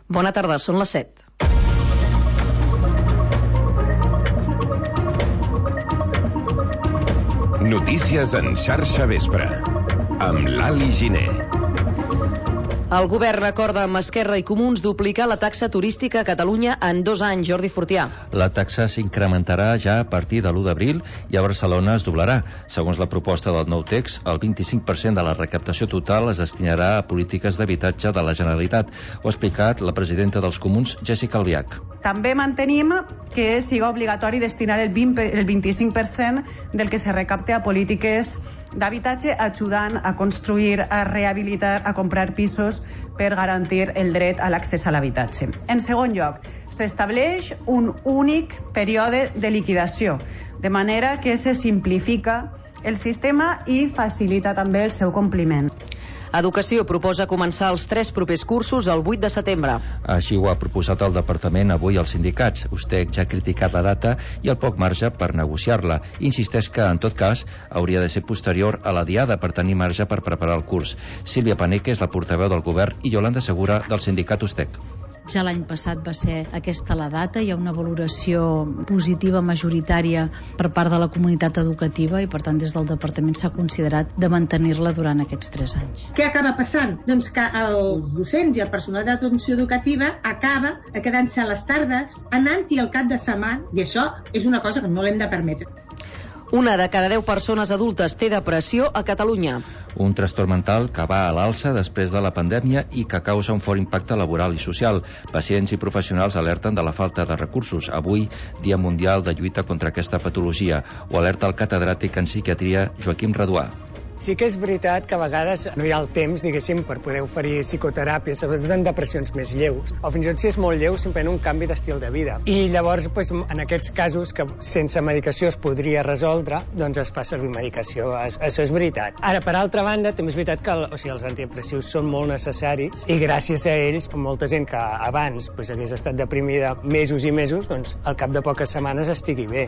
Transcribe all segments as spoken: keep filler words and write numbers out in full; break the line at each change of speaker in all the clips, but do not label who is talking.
Bona tarda, són les set.
Notícies en xarxa vespre, amb l'Ali Giner.
El govern acorda amb Esquerra i Comuns duplicar la taxa turística a Catalunya en dos anys. Jordi Fortià.
La taxa s'incrementarà ja a partir de l'u d'abril i a Barcelona es doblarà. Segons la proposta del nou text, el vint-i-cinc per cent de la recaptació total es destinarà a polítiques d'habitatge de la Generalitat. Ho ha explicat la presidenta dels Comuns, Jéssica Albiach.
També mantenim que siga obligatori destinar el vint-i-cinc per cent del que se recapte a polítiques d'habitatge, ajudant a construir, a rehabilitar, a comprar pisos per garantir el dret a l'accés a l'habitatge. En segon lloc, s'estableix un únic període de liquidació, de manera que se simplifica el sistema i facilita també el seu compliment.
Educació proposa començar els tres propers cursos el vuit de setembre.
Així ho ha proposat el departament avui als sindicats. Ustec ja ha criticat la data i el poc marge per negociar-la. Insisteix que, en tot cas, hauria de ser posterior a la diada per tenir marge per preparar el curs. Sílvia Paneque és la portaveu del govern i Yolanda Segura del sindicat Ustec.
Ja l'any passat va ser aquesta la data, hi ha una valoració positiva majoritària per part de la comunitat educativa i per tant des del departament s'ha considerat de mantenir-la durant aquests tres anys.
Què acaba passant? Doncs que els docents i el personal d'atenció educativa acaba quedant-se a les tardes, anant-hi al cap de setmana, i això és una cosa que no l'hem de permetre.
Una de cada deu persones adultes té depressió a Catalunya.
Un trastorn mental que va a l'alça després de la pandèmia i que causa un fort impacte laboral i social. Pacients i professionals alerten de la falta de recursos. Avui, Dia Mundial de Lluita contra aquesta patologia. Ho alerta el catedràtic en psiquiatria Joaquim Reduà.
Sí que és veritat que a vegades no hi ha el temps, diguéssim, per poder oferir psicoteràpia, sobretot en depressions més lleus, o fins i tot si és molt lleu, simplement un canvi d'estil de vida. I llavors, doncs, en aquests casos que sense medicació es podria resoldre, doncs es fa servir medicació. Això és veritat. Ara, per altra banda, també és veritat que o sigui, els antidepressius són molt necessaris i gràcies a ells, molta gent que abans doncs, hagués estat deprimida mesos i mesos, doncs al cap de poques setmanes estigui bé.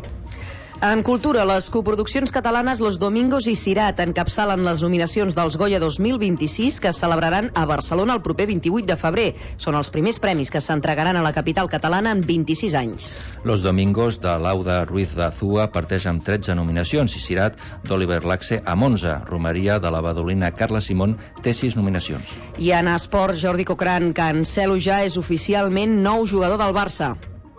En cultura, les coproduccions catalanes Los Domingos i Sirat encapçalen les nominacions dels Goya dos mil vint-i-sis que es celebraran a Barcelona el proper vint-i-vuit de febrer. Són els primers premis que s'entregaran a la capital catalana en vint-i-sis anys.
Los Domingos de Lauda Ruiz de Azúa parteix amb tretze nominacions i Sirat d'Oliver Laxe amb onze. Romeria de la badolina Carla Simón té sis nominacions.
I en esport, Jordi Cochrane, Cancelo ja és oficialment nou jugador del Barça.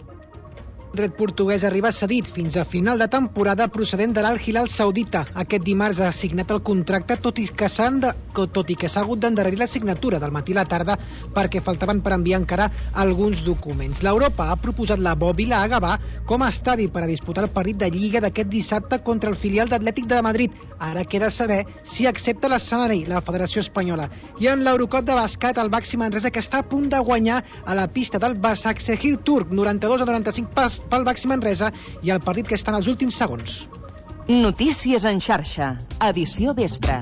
El dret portuguès arriba cedit fins a final de temporada procedent de l'Al-Hilal saudita. Aquest dimarts ha signat el contracte, tot i que s'ha de... tot i que s'ha hagut d'endarrerir la signatura del matí a la tarda perquè faltaven per enviar encara alguns documents. L'Europa ha proposat la Bòbila a Gavà com a estadi per a disputar el partit de Lliga d'aquest dissabte contra el filial d'Atlètic de Madrid. Ara queda saber si accepta l'escenari la Federació Espanyola. I en l'Eurocop de bàsquet, el Baxi Manresa, que està a punt de guanyar a la pista del Basaksehir turc, noranta-dos a noranta-cinc pas pel Baxi Manresa, i el partit que està en els últims segons.
Notícies en xarxa, edició vespre.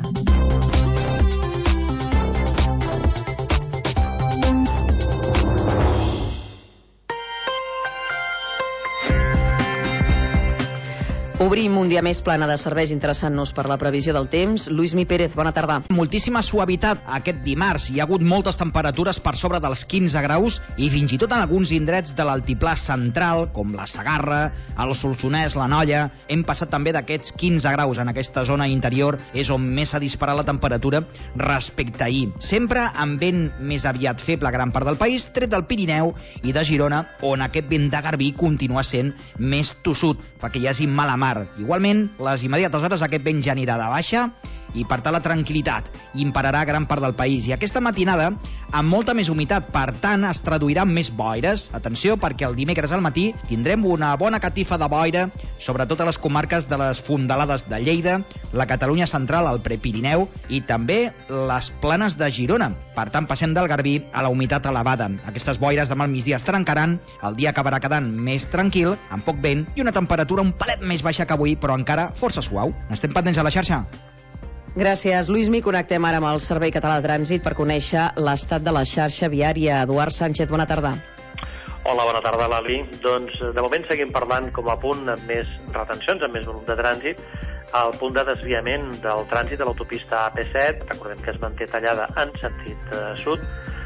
Obrim un dia més plana de serveis interessant-nos per la previsió del temps. Luismi Pérez, bona tarda.
Moltíssima suavitat aquest dimarts. Hi ha hagut moltes temperatures per sobre dels quinze graus i fins i tot en alguns indrets de l'altiplà central, com la Segarra, el Solsonès, la Nolla. Hem passat també d'aquests quinze graus en aquesta zona interior, és on més s'ha disparat la temperatura respecte a ahir. Sempre amb vent més aviat feble a gran part del país, tret del Pirineu i de Girona, on aquest vent de garbí continua sent més tossut, fa que hi hagi mala mar. Igualment, les immediates hores aquest vent ja anirà de baixa i per tant la tranquil·litat imperarà gran part del país. I aquesta matinada, amb molta més humitat, per tant, es traduirà en més boires. Atenció, perquè el dimecres al matí tindrem una bona catifa de boira, sobretot a les comarques de les fondalades de Lleida, la Catalunya central, el Prepirineu i també les planes de Girona. Per tant, passem del garbí a la humitat elevada. Aquestes boires demà al migdia es trencaran, el dia acabarà quedant més tranquil, amb poc vent i una temperatura un palet més baixa que avui, però encara força suau. Estem pendents a la xarxa.
Gràcies, Luismi. Connectem ara amb el Servei Català de Trànsit per conèixer l'estat de la xarxa viària. Eduard Sánchez, bona tarda.
Hola, bona tarda, Lali. Doncs de moment seguim parlant com a punt amb més retencions, amb més volum de trànsit, al punt de desviament del trànsit de l'autopista A P set. Recordem que es manté tallada en sentit eh, sud,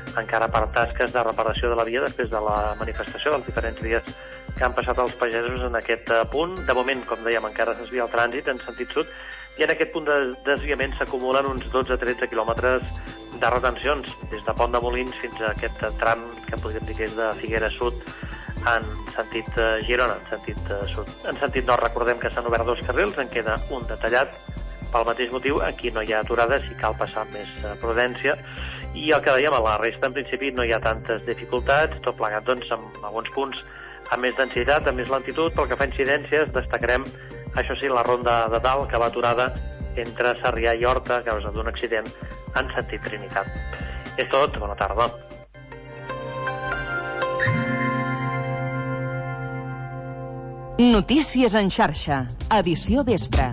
encara per tasques de reparació de la via després de la manifestació dels diferents dies que han passat els pagesos en aquest punt. De moment, com dèiem, encara es desvia el trànsit en sentit sud, i en aquest punt de desviament s'acumulen uns dotze a tretze quilòmetres de retencions, des de Pont de Molins fins a aquest tram que podríem dir que és de Figueres Sud en sentit Girona, en sentit sud. En sentit nord recordem que s'han obert dos carrils, en queda un de tallat. Pel mateix motiu, aquí no hi ha aturades i cal passar amb més prudència. I el que dèiem, a la resta, en principi, no hi ha tantes dificultats, tot plegat, doncs, en alguns punts amb més densitat, amb més lentitud. Pel que fa a incidències, destacarem, això sí, la ronda de dalt, que va aturada entre Sarrià i Horta, a causa d'un accident en sentit Trinitat. És tot, bona tarda.
Notícies en xarxa, edició vespre.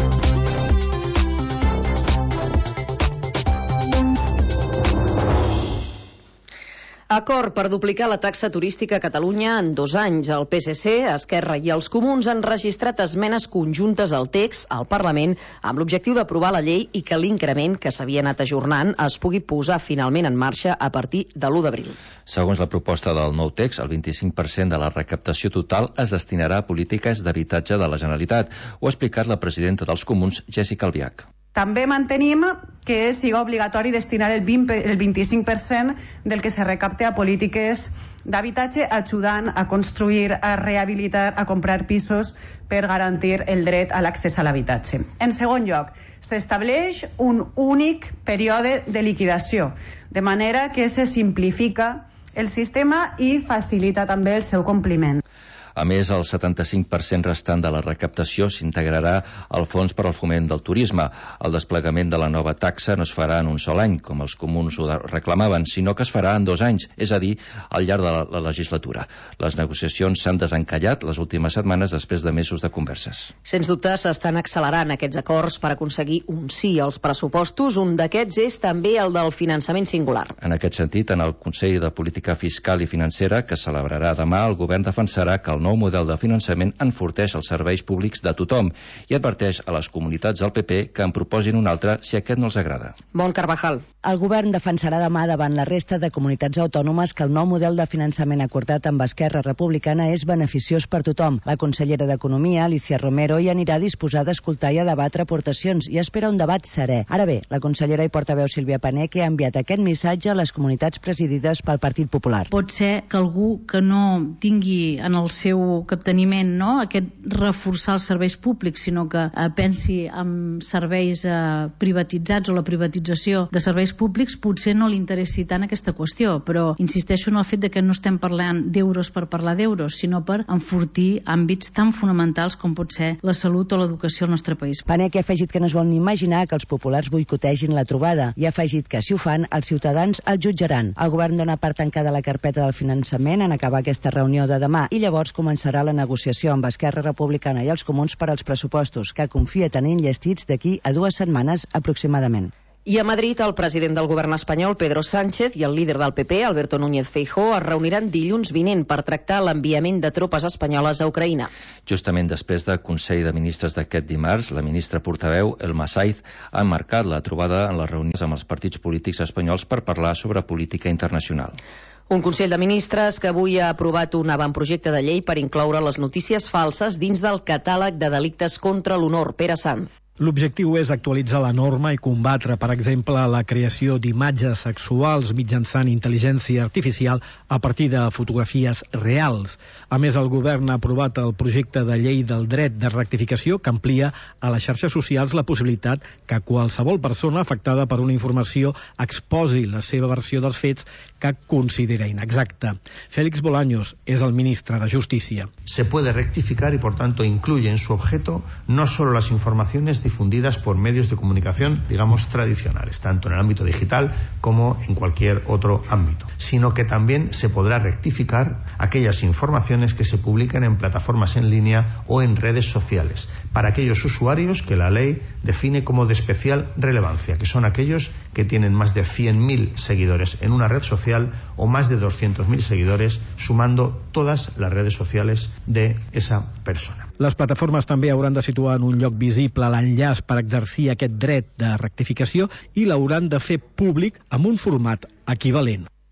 Acord per duplicar la taxa turística a Catalunya en dos anys. El P S C, Esquerra i els Comuns han registrat esmenes conjuntes al text al Parlament amb l'objectiu d'aprovar la llei i que l'increment que s'havia anat ajornant es pugui posar finalment en marxa a partir de l'u d'abril.
Segons la proposta del nou text, el vint-i-cinc per cent de la recaptació total es destinarà a polítiques d'habitatge de la Generalitat. Ho ha explicat la presidenta dels Comuns, Jessica Albiach.
També mantenim que siga obligatori destinar el vint-i-cinc per cent del que se recapte a polítiques d'habitatge, ajudant a construir, a rehabilitar, a comprar pisos per garantir el dret a l'accés a l'habitatge. En segon lloc, s'estableix un únic període de liquidació, de manera que se simplifica el sistema i facilita també el seu compliment.
A més, el setanta-cinc per cent restant de la recaptació s'integrarà al Fons per al Foment del Turisme. El desplegament de la nova taxa no es farà en un sol any, com els comuns ho reclamaven, sinó que es farà en dos anys, és a dir, al llarg de la, la legislatura. Les negociacions s'han desencallat les últimes setmanes després de mesos de converses.
Sens dubte s'estan accelerant aquests acords per aconseguir un sí als pressupostos. Un d'aquests és també el del finançament singular.
En aquest sentit, en el Consell de Política Fiscal i Financera, que es celebrarà demà, el govern defensarà que el nou model de finançament enforteix els serveis públics de tothom i adverteix a les comunitats del P P que en proposin un altre si aquest no els agrada.
Bon Carvajal.
El govern defensarà demà davant la resta de comunitats autònomes que el nou model de finançament acordat amb Esquerra Republicana és beneficiós per tothom. La consellera d'Economia, Alicia Romero, hi anirà disposada a escoltar i a debatre aportacions i espera un debat serè. Ara bé, la consellera i portaveu Sílvia Paneque ha enviat aquest missatge a les comunitats presidides pel Partit Popular.
Pot ser que algú que no tingui en el seu capteniment, no?, aquest reforçar els serveis públics, sinó que eh, pensi en serveis eh, privatitzats o la privatització de serveis públics, potser no li interessi tant aquesta qüestió, però insisteixo en el fet de que no estem parlant d'euros per parlar d'euros, sinó per enfortir àmbits tan fonamentals com pot ser la salut o l'educació al nostre país.
Paneque ha afegit que no es vol ni imaginar que els populars boicotegin la trobada i ha afegit que si ho fan, els ciutadans el jutjaran. El govern dona per tancada la carpeta del finançament en acabar aquesta reunió de demà i llavors començarà la negociació amb Esquerra Republicana i els Comuns per als pressupostos, que confia tenir enllestits d'aquí a dues setmanes aproximadament.
I a Madrid, el president del govern espanyol, Pedro Sánchez, i el líder del P P, Alberto Núñez Feijóo, es reuniran dilluns vinent per tractar l'enviament de tropes espanyoles a Ucraïna.
Justament després del Consell de Ministres d'aquest dimarts, la ministra portaveu, Elma Saiz, ha marcat la trobada en les reunions amb els partits polítics espanyols per parlar sobre política internacional.
Un Consell de Ministres que avui ha aprovat un avantprojecte de llei per incloure les notícies falses dins del catàleg de delictes contra l'honor. Pere Sanz.
L'objectiu és actualitzar la norma i combatre, per exemple, la creació d'imatges sexuals mitjançant intel·ligència artificial a partir de fotografies reals. A més, el govern ha aprovat el projecte de llei del dret de rectificació que amplia a les xarxes socials la possibilitat que qualsevol persona afectada per una informació exposi la seva versió dels fets que considera inexacta. Félix Bolaños és el ministre de Justícia.
Se puede rectificar y, por tanto, incluye en su objeto no solo las informaciones difundidas por medios de comunicación, digamos, tradicionales, tanto en el ámbito digital como en cualquier otro ámbito, sino que también se podrá rectificar aquellas informaciones que se publican en plataformas en línea o en redes sociales, para aquellos usuarios que la ley define como de especial relevancia, que son aquellos que tienen más de cien mil seguidores en una red social o más de doscientos mil seguidores, sumando todas las redes sociales de esa persona.
Les plataformes també hauran de situar en un lloc visible l'enllaç per exercir aquest dret de rectificació i l'hauran de fer públic amb un format equivalent.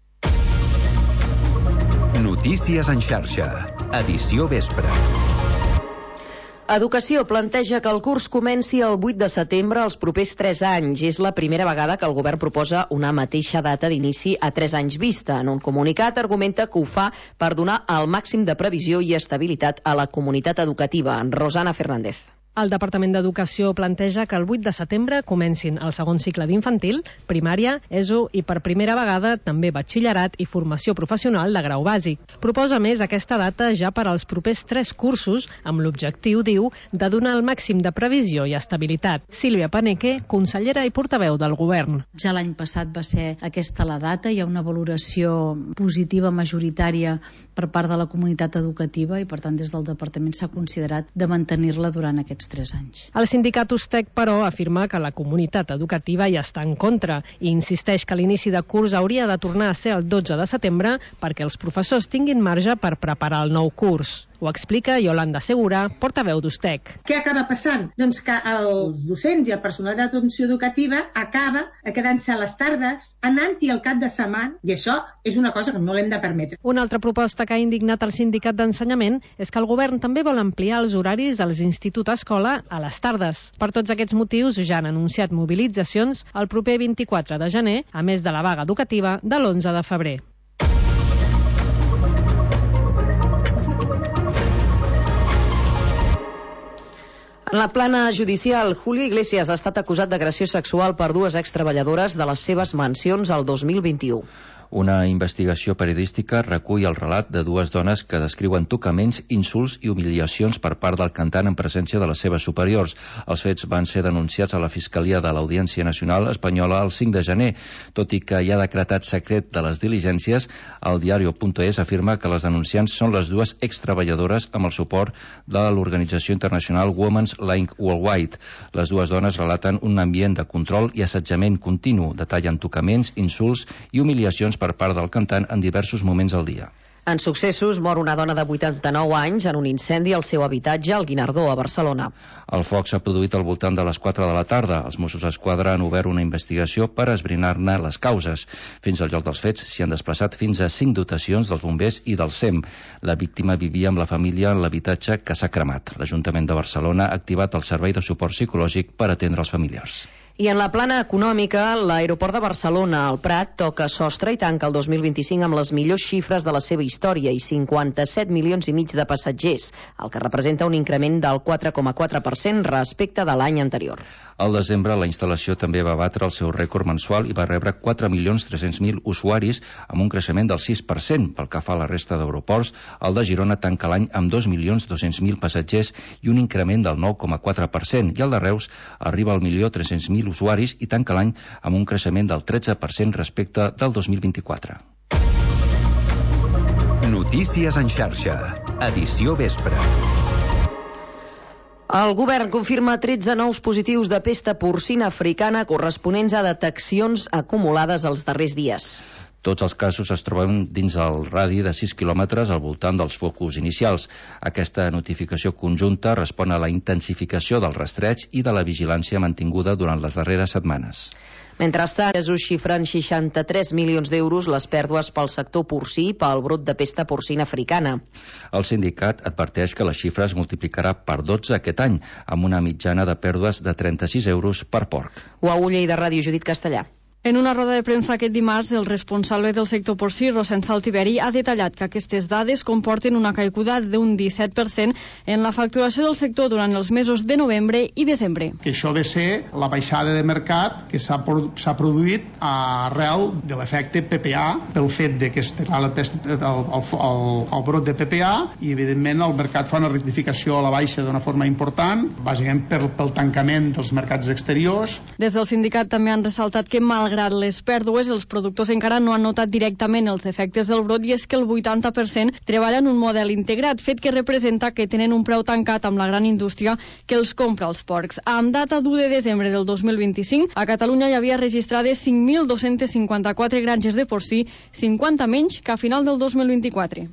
Notícies en xarxa. Edició vespre.
Educació planteja que el curs comenci el vuit de setembre els propers tres anys. És la primera vegada que el govern proposa una mateixa data d'inici a tres anys vista. En un comunicat argumenta que ho fa per donar el màxim de previsió i estabilitat a la comunitat educativa. Rosana Fernández.
El Departament d'Educació planteja que el vuit de setembre comencin el segon cicle d'infantil, primària, E S O i per primera vegada també batxillerat i formació professional de grau bàsic. Proposa més aquesta data ja per als propers tres cursos amb l'objectiu, diu, de donar el màxim de previsió i estabilitat. Sílvia Paneque, consellera i portaveu del govern.
Ja l'any passat va ser aquesta la data, hi ha una valoració positiva majoritària per part de la comunitat educativa i per tant des del departament s'ha considerat de mantenir-la durant aquests tres anys.
El sindicat USTEC, però, afirma que la comunitat educativa ja està en contra i insisteix que l'inici de curs hauria de tornar a ser el dotze de setembre perquè els professors tinguin marge per preparar el nou curs. Ho explica Yolanda Segura, portaveu d'USTEC.
Què acaba passant? Doncs que els docents i el personal d'atenció educativa acaba quedant-se a les tardes, anant-hi al cap de setmana, i això és una cosa que no l'hem de permetre.
Una altra proposta que ha indignat el sindicat d'ensenyament és que el govern també vol ampliar els horaris als institut-escola a les tardes. Per tots aquests motius ja han anunciat mobilitzacions el proper vint-i-quatre de gener, a més de la vaga educativa de l'onze de febrer.
En la plana judicial, Julio Iglesias ha estat acusat d'agressió sexual per dues extreballadores de les seves mansions el dos mil vint-i-u.
Una investigació periodística recull el relat de dues dones que descriuen tocaments, insults i humiliacions per part del cantant en presència de les seves superiors. Els fets van ser denunciats a la Fiscalia de l'Audiència Nacional Espanyola el cinc de gener. Tot i que hi ha decretat secret de les diligències, el diario.es afirma que les denunciants són les dues extreballadores amb el suport de l'organització internacional Women's Link Worldwide. Les dues dones relaten un ambient de control i assetjament continu, detallen tocaments, insults i humiliacions per part del cantant en diversos moments al dia.
En successos, mor una dona de vuitanta-nou anys en un incendi al seu habitatge al Guinardó, a Barcelona.
El foc s'ha produït al voltant de les quatre de la tarda. Els Mossos d'Esquadra han obert una investigació per esbrinar-ne les causes. Fins al lloc dels fets s'hi han desplaçat fins a cinc dotacions dels bombers i del S E M. La víctima vivia amb la família en l'habitatge que s'ha cremat. L'Ajuntament de Barcelona ha activat el servei de suport psicològic per atendre els familiars.
I en la plana econòmica, l'aeroport de Barcelona, el Prat, toca sostre i tanca el dos mil vint-i-cinc amb les millors xifres de la seva història i cinquanta-set milions i mig de passatgers, el que representa un increment del quatre coma quatre per cent respecte de l'any anterior.
Al desembre, la instal·lació també va batre el seu rècord mensual i va rebre quatre milions tres-cents mil usuaris amb un creixement del sis per cent. Pel que fa a la resta d'aeroports, el de Girona tanca l'any amb dos milions dos-cents mil passatgers i un increment del nou coma quatre per cent, i el de Reus arriba al milió tres-cents mil usuaris i tanca l'any amb un creixement del tretze per cent respecte del dos mil vint-i-quatre.
Notícies en xarxa. Edició vespre.
El govern confirma tretze nous positius de pesta porcina africana corresponents a deteccions acumulades els darrers dies.
Tots els casos es troben dins el radi de sis quilòmetres al voltant dels focus inicials. Aquesta notificació conjunta respon a la intensificació del rastreig i de la vigilància mantinguda durant les darreres setmanes.
Mentrestant, es xifren seixanta-tres milions d'euros les pèrdues pel sector porcí pel brot de pesta porcina africana.
El sindicat adverteix que la xifra es multiplicarà per dotze aquest any, amb una mitjana de pèrdues de trenta-sis euros per porc.
Ho a Ulla i de Ràdio, Judit Castellà.
En una roda de premsa aquest dimarts, el responsable del sector porcí, Rosent Saltiveri, ha detallat que aquestes dades comporten una caiguda d'un disset per cent en la facturació del sector durant els mesos de novembre i desembre.
Que això ve ser la baixada de mercat que s'ha produït arrel de l'efecte P P A, pel fet de que es té el, el, el, el brot de P P A i, evidentment, el mercat fa una rectificació a la baixa d'una forma important, bàsicament pel, pel tancament dels mercats exteriors.
Des del sindicat també han ressaltat que, malgrat les pèrdues, els productors encara no han notat directament els efectes del brot i és que el vuitanta per cent treballa en un model integrat, fet que representa que tenen un preu tancat amb la gran indústria que els compra els porcs. Amb data d'u de desembre del dos mil vint-i-cinc, a Catalunya hi havia registrades cinc mil dos-cents cinquanta-quatre granges de porcí, cinquanta menys que a final del dos mil vint-i-quatre.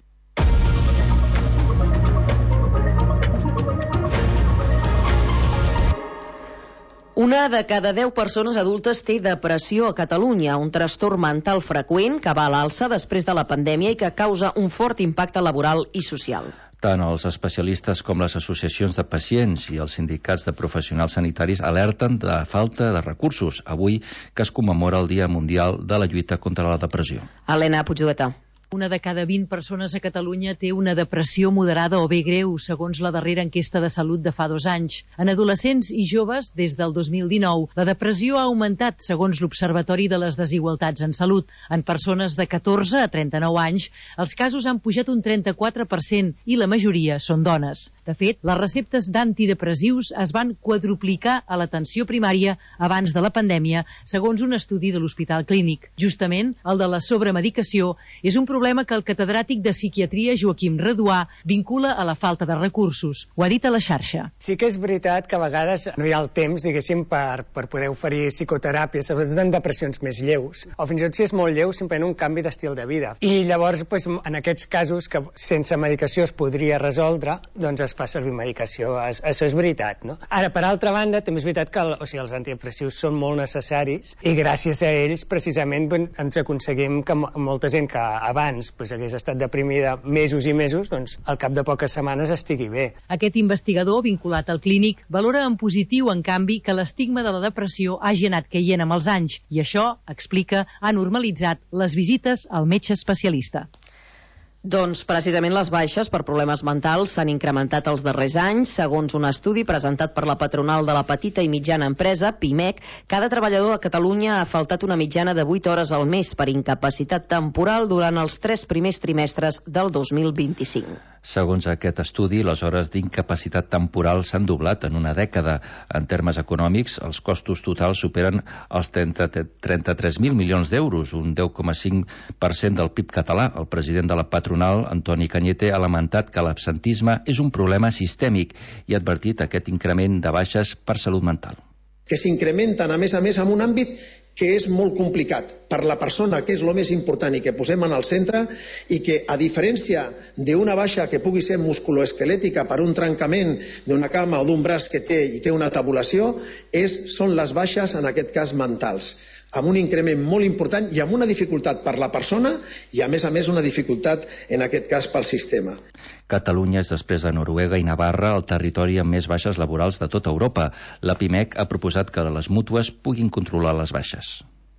Una de cada deu persones adultes té depressió a Catalunya, un trastorn mental freqüent que va a l'alça després de la pandèmia i que causa un fort impacte laboral i social.
Tant els especialistes com les associacions de pacients i els sindicats de professionals sanitaris alerten de la falta de recursos, avui que es commemora el Dia Mundial de la Lluita contra la Depressió.
Helena Puigdueta.
Una de cada vint persones a Catalunya té una depressió moderada o bé greu, segons la darrera enquesta de salut de fa dos anys. En adolescents i joves, des del dos mil dinou, la depressió ha augmentat, segons l'Observatori de les Desigualtats en Salut. En persones de catorze a trenta-nou anys, els casos han pujat un trenta-quatre per cent i la majoria són dones. De fet, les receptes d'antidepressius es van quadruplicar a l'atenció primària abans de la pandèmia, segons un estudi de l'Hospital Clínic. Justament, el de la sobremedicació és un problema problema que el catedràtic de psiquiatria Joaquim Reduà vincula a la falta de recursos. Ho ha dit a la xarxa.
Sí que és veritat que a vegades no hi ha el temps, diguéssim, per, per poder oferir psicoteràpia, sobretot en depressions més lleus, o fins i tot si és molt lleu, simplement un canvi d'estil de vida. I llavors, doncs, en aquests casos que sense medicació es podria resoldre, doncs es fa servir medicació. Es, això és veritat, no? Ara, per altra banda, també és veritat que el, o sigui, els antidepressius són molt necessaris i gràcies a ells, precisament, ens aconseguim que molta gent que abans pues, hagués estat deprimida mesos i mesos, doncs al cap de poques setmanes estigui bé.
Aquest investigador, vinculat al Clínic, valora en positiu, en canvi, que l'estigma de la depressió hagi anat caient amb els anys i això, explica, ha normalitzat les visites al metge especialista.
Doncs precisament les baixes per problemes mentals s'han incrementat els darrers anys. Segons un estudi presentat per la patronal de la petita i mitjana empresa, PIMEC, cada treballador a Catalunya ha faltat una mitjana de vuit hores al mes per incapacitat temporal durant els tres primers trimestres del dos mil vint-i-cinc.
Segons aquest estudi, les hores d'incapacitat temporal s'han doblat en una dècada. En termes econòmics, els costos totals superen els trenta-tres mil milions d'euros, un deu coma cinc per cent del P I B català. El president de la patronal, Antoni Cañete, ha lamentat que l'absentisme és un problema sistèmic i ha advertit aquest increment de baixes per salut mental.
Que s'incrementen, a més a més, en un àmbit que és molt complicat per la persona, que és el més important i que posem en el centre, i que, a diferència d'una baixa que pugui ser musculoesquelètica per un trencament d'una cama o d'un braç que té i té una tabulació, és, són les baixes, en aquest cas, mentals, amb un increment molt important i amb una dificultat per la persona i, a més a més, una dificultat, en aquest cas, pel sistema.
Catalunya és, després de Noruega i Navarra, el territori amb més baixes laborals de tota Europa. La PIMEC ha proposat que les mútues puguin controlar les baixes.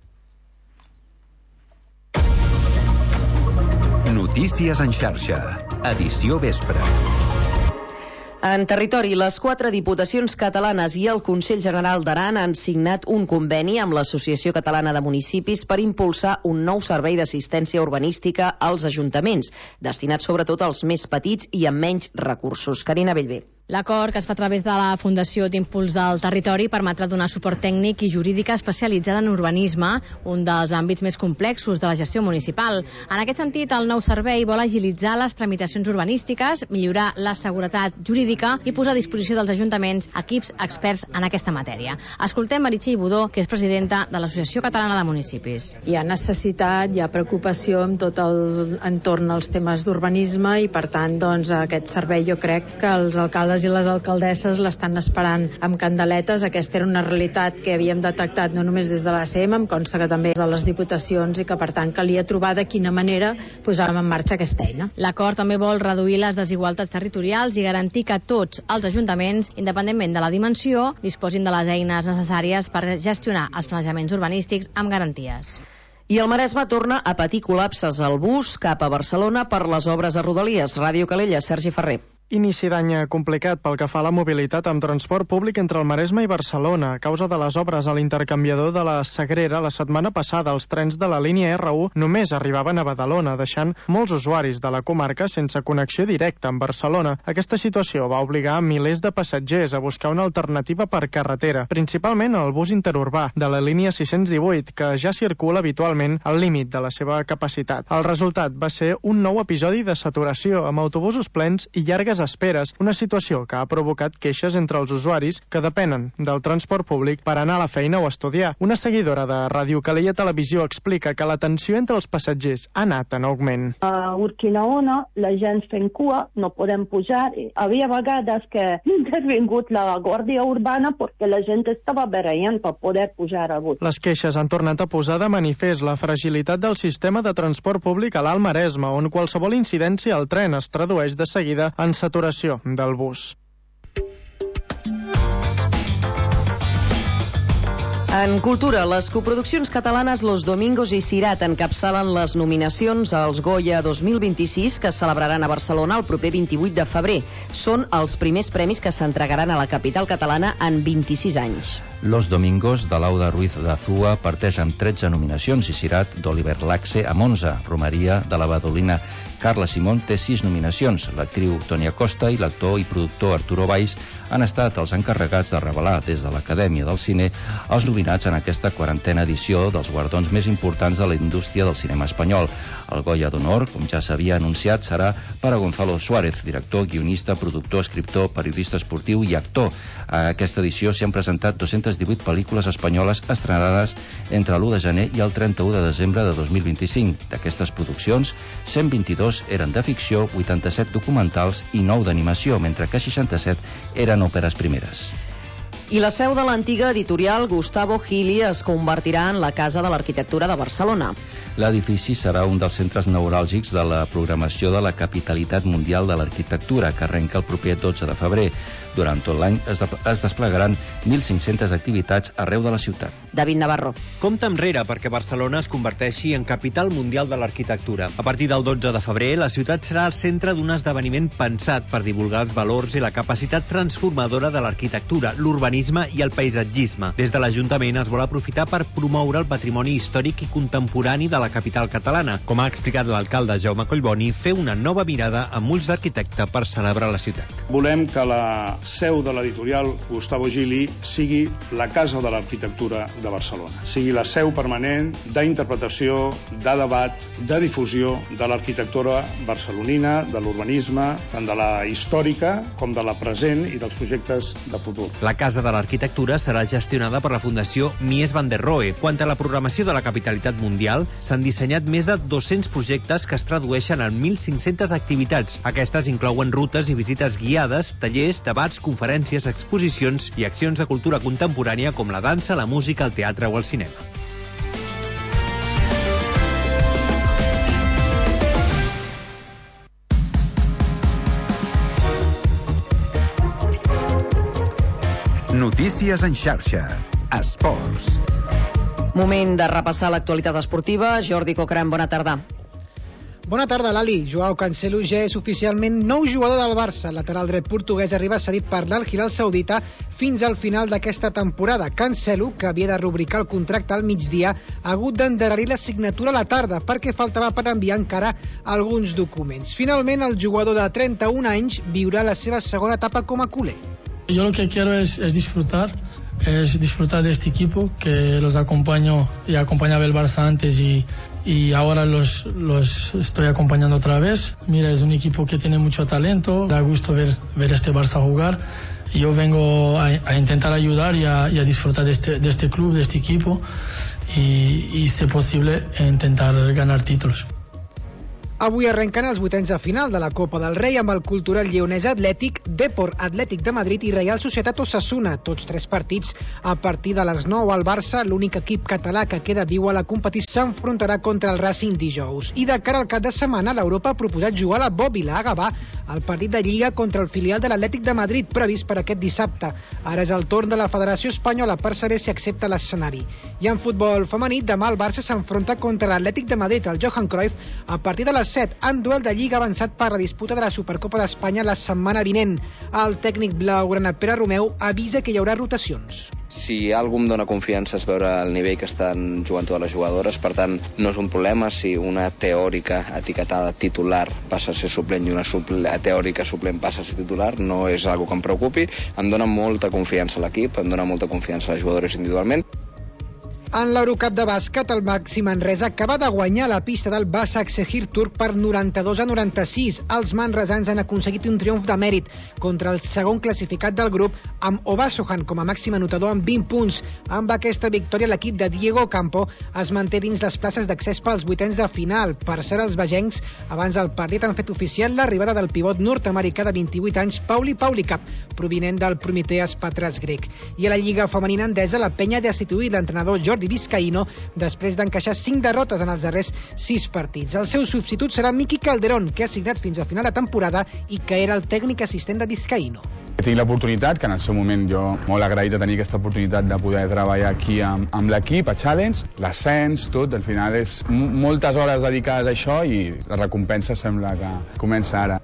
Notícies en xarxa. Edició vespre.
En territori, les quatre diputacions catalanes i el Consell General d'Aran han signat un conveni amb l'Associació Catalana de Municipis per impulsar un nou servei d'assistència urbanística als ajuntaments, destinat sobretot als més petits i amb menys recursos. Carina Bellver.
L'acord, que es fa a través de la Fundació d'Impuls del Territori, permetrà donar suport tècnic i jurídica especialitzada en urbanisme, un dels àmbits més complexos de la gestió municipal. En aquest sentit, el nou servei vol agilitzar les tramitacions urbanístiques, millorar la seguretat jurídica i posar a disposició dels ajuntaments equips experts en aquesta matèria. Escoltem Meritxell Budó, que és presidenta de l'Associació Catalana de Municipis.
Hi ha necessitat, hi ha preocupació amb tot el entorn als temes d'urbanisme i, per tant, doncs, aquest servei jo crec que els alcaldes i les alcaldesses l'estan esperant amb candeletes. Aquesta era una realitat que havíem detectat no només des de l'A C M, em consta que també de les diputacions, i que per tant calia trobar de quina manera posàvem en marxa aquesta eina.
L'acord també vol reduir les desigualtats territorials i garantir que tots els ajuntaments, independentment de la dimensió, disposin de les eines necessàries per gestionar els planejaments urbanístics amb garanties.
I el Maresme torna a patir col·lapses al bus cap a Barcelona per les obres a Rodalies. Ràdio Calella, Sergi Ferrer.
Inici d'any complicat pel que fa a la mobilitat amb transport públic entre el Maresme i Barcelona. A causa de les obres a l'intercanviador de la Sagrera, la setmana passada els trens de la línia R u només arribaven a Badalona, deixant molts usuaris de la comarca sense connexió directa amb Barcelona. Aquesta situació va obligar milers de passatgers a buscar una alternativa per carretera, principalment el bus interurbà de la línia sis-cents divuit, que ja circula habitualment al límit de la seva capacitat. El resultat va ser un nou episodi de saturació, amb autobusos plens i llargues esperes, una situació que ha provocat queixes entre els usuaris que depenen del transport públic per anar a la feina o estudiar. Una seguidora de Ràdio Calella Televisió explica que la tensió entre els passatgers ha anat en augment.
A Urquinaona, la gent fent cua, no podem pujar. Havia vegades que ha intervingut la Guàrdia Urbana perquè la gent estava barallant per poder pujar al bus.
Les queixes han tornat a posar de manifest la fragilitat del sistema de transport públic a l'Alt Maresme, on qualsevol incidència al tren es tradueix de seguida en saturació del bus.
En cultura, les coproduccions catalanes Los Domingos i Cirat encapçalen les nominacions als Goya dos mil vint-i-sis que es celebraran a Barcelona el proper vint-i-vuit de febrer. Són els primers premis que s'entregaran a la capital catalana en vint-i-sis anys.
Los Domingos, de Lauda Ruiz de Azúa, parteix amb tretze nominacions i Cirat, d'Oliver Laxe, amb onze. Romaria, de la Badolina Carla Simón, té sis nominacions. L'actriu Tònia Costa i l'actor i productor Arturo Valls han estat els encarregats de revelar des de l'Acadèmia del Cine els nominats en aquesta quarantena edició dels guardons més importants de la indústria del cinema espanyol. El Goya d'Honor, com ja s'havia anunciat, serà per a Gonzalo Suárez, director, guionista, productor, escriptor, periodista esportiu i actor. A aquesta edició s'hi han presentat dues-centes divuit pel·lícules espanyoles estrenades entre l'u de gener i el trenta-u de desembre de dos mil vint-i-cinc. D'aquestes produccions, cent vint-i-dos eren de ficció, vuitanta-set documentals i nou d'animació, mentre que seixanta-set eren òperes primeres.
I la seu de l'antiga editorial Gustavo Gili es convertirà en la Casa de l'Arquitectura de Barcelona.
L'edifici serà un dels centres neuràlgics de la programació de la Capitalitat Mundial de l'Arquitectura, que arrenca el proper dotze de febrer. Durant tot l'any es, de, es desplegaran mil cinc-centes activitats arreu de la ciutat.
David Navarro.
Compte enrere perquè Barcelona es converteixi en capital mundial de l'arquitectura. A partir del dotze de febrer, la ciutat serà el centre d'un esdeveniment pensat per divulgar els valors i la capacitat transformadora de l'arquitectura, l'urbanisme i el paisatgisme. Des de l'Ajuntament es vol aprofitar per promoure el patrimoni històric i contemporani de la capital catalana. Com ha explicat l'alcalde Jaume Collboni, fer una nova mirada amb ulls d'arquitecte per celebrar la ciutat.
Volem que la seu de l'editorial Gustavo Gili sigui la Casa de l'Arquitectura de Barcelona. Sigui la seu permanent d'interpretació, de debat, de difusió de l'arquitectura barcelonina, de l'urbanisme, tant de la històrica com de la present i dels projectes de futur.
La Casa de l'Arquitectura serà gestionada per la Fundació Mies van der Rohe. Quant a la programació de la capitalitat mundial, s'han dissenyat més de dos-cents projectes que es tradueixen en mil cinc-centes activitats. Aquestes inclouen rutes i visites guiades, tallers, debats, conferències, exposicions i accions de cultura contemporània com la dansa, la música, el teatre o el cinema.
Notícies en xarxa. Esports.
Moment de repassar l'actualitat esportiva. Jordi Cocran, bona tarda.
Bona tarda, Lali. Joao Cancelo ja és oficialment nou jugador del Barça. El lateral dret portuguès arriba cedit per l'Al-Hilal Saudita fins al final d'aquesta temporada. Cancelo, que havia de rubricar el contracte al migdia, ha hagut d'endarrerir la signatura a la tarda perquè faltava per enviar encara alguns documents. Finalment, el jugador de trenta-un anys viurà la seva segona etapa com a culer.
Yo lo que quiero es, es disfrutar, es disfrutar de este equipo que los acompaño y acompañaba el Barça antes y, y ahora los, los estoy acompañando otra vez. Mira, es un equipo que tiene mucho talento, da gusto ver, ver este Barça jugar. Y yo vengo a, a intentar ayudar y a, y a disfrutar de este, de este club, de este equipo y, y si es posible, intentar ganar títulos.
Avui arrenquen els vuitens de final de la Copa del Rei amb el Cultural Lleonès Atlètic, Depor Atlètic de Madrid i Reial Societat Osasuna. Tots tres partits a partir de les nou al Barça. L'únic equip català que queda viu a la competició s'enfrontarà contra el Racing dijous. I de cara al cap de setmana, l'Europa ha proposat jugar a la Bòbila, a Gavà, el partit de Lliga contra el filial de l'Atlètic de Madrid, previst per aquest dissabte. Ara és el torn de la Federació Espanyola per saber si accepta l'escenari. I en futbol femení, demà el Barça s'enfronta contra l'Atlètic de Madrid, el Johan Cruyff, a partir de les set, en duel de Lliga avançat per la disputa de la Supercopa d'Espanya la setmana vinent. El tècnic blaugrana Pere Romeu avisa que hi haurà rotacions.
Si hi ha algú em dona confiança és veure el nivell que estan jugant totes les jugadores, per tant no és un problema si una teòrica etiquetada titular passa a ser suplent i una suple, teòrica suplent passa a ser titular, no és algo que em preocupi. Em dona molta confiança a l'equip, em dona molta confiança a les jugadores individualment.
En l'Eurocup de bàsquet, el Baxi Manresa acaba de guanyar la pista del Başakşehir turc per noranta-dos a noranta-sis. Els manresans han aconseguit un triomf de mèrit contra el segon classificat del grup, amb Obasohan com a màxim anotador amb vint punts. Amb aquesta victòria, l'equip de Diego Campo es manté dins les places d'accés pels vuitens de final. Per cert, els bagencs, abans del partit, han fet oficial l'arribada del pivot nord-americà de vint-i-vuit anys, Pauli Paulicap, provinent del Prometeas Patras grec. I a la Lliga Femenina Endesa, la Penya ha destituït l'entrenador Jordi Vizcaíno després d'encaixar cinc derrotes en els darrers sis partits. El seu substitut serà Miki Calderón, que ha signat fins a final de temporada i que era el tècnic assistent de Vizcaíno.
Tinc l'oportunitat, que en el seu moment jo molt agraït de tenir aquesta oportunitat de poder treballar aquí amb, amb l'equip, a Challenge, l'ascens, tot, al final és moltes hores dedicades a això i la recompensa sembla que comença ara.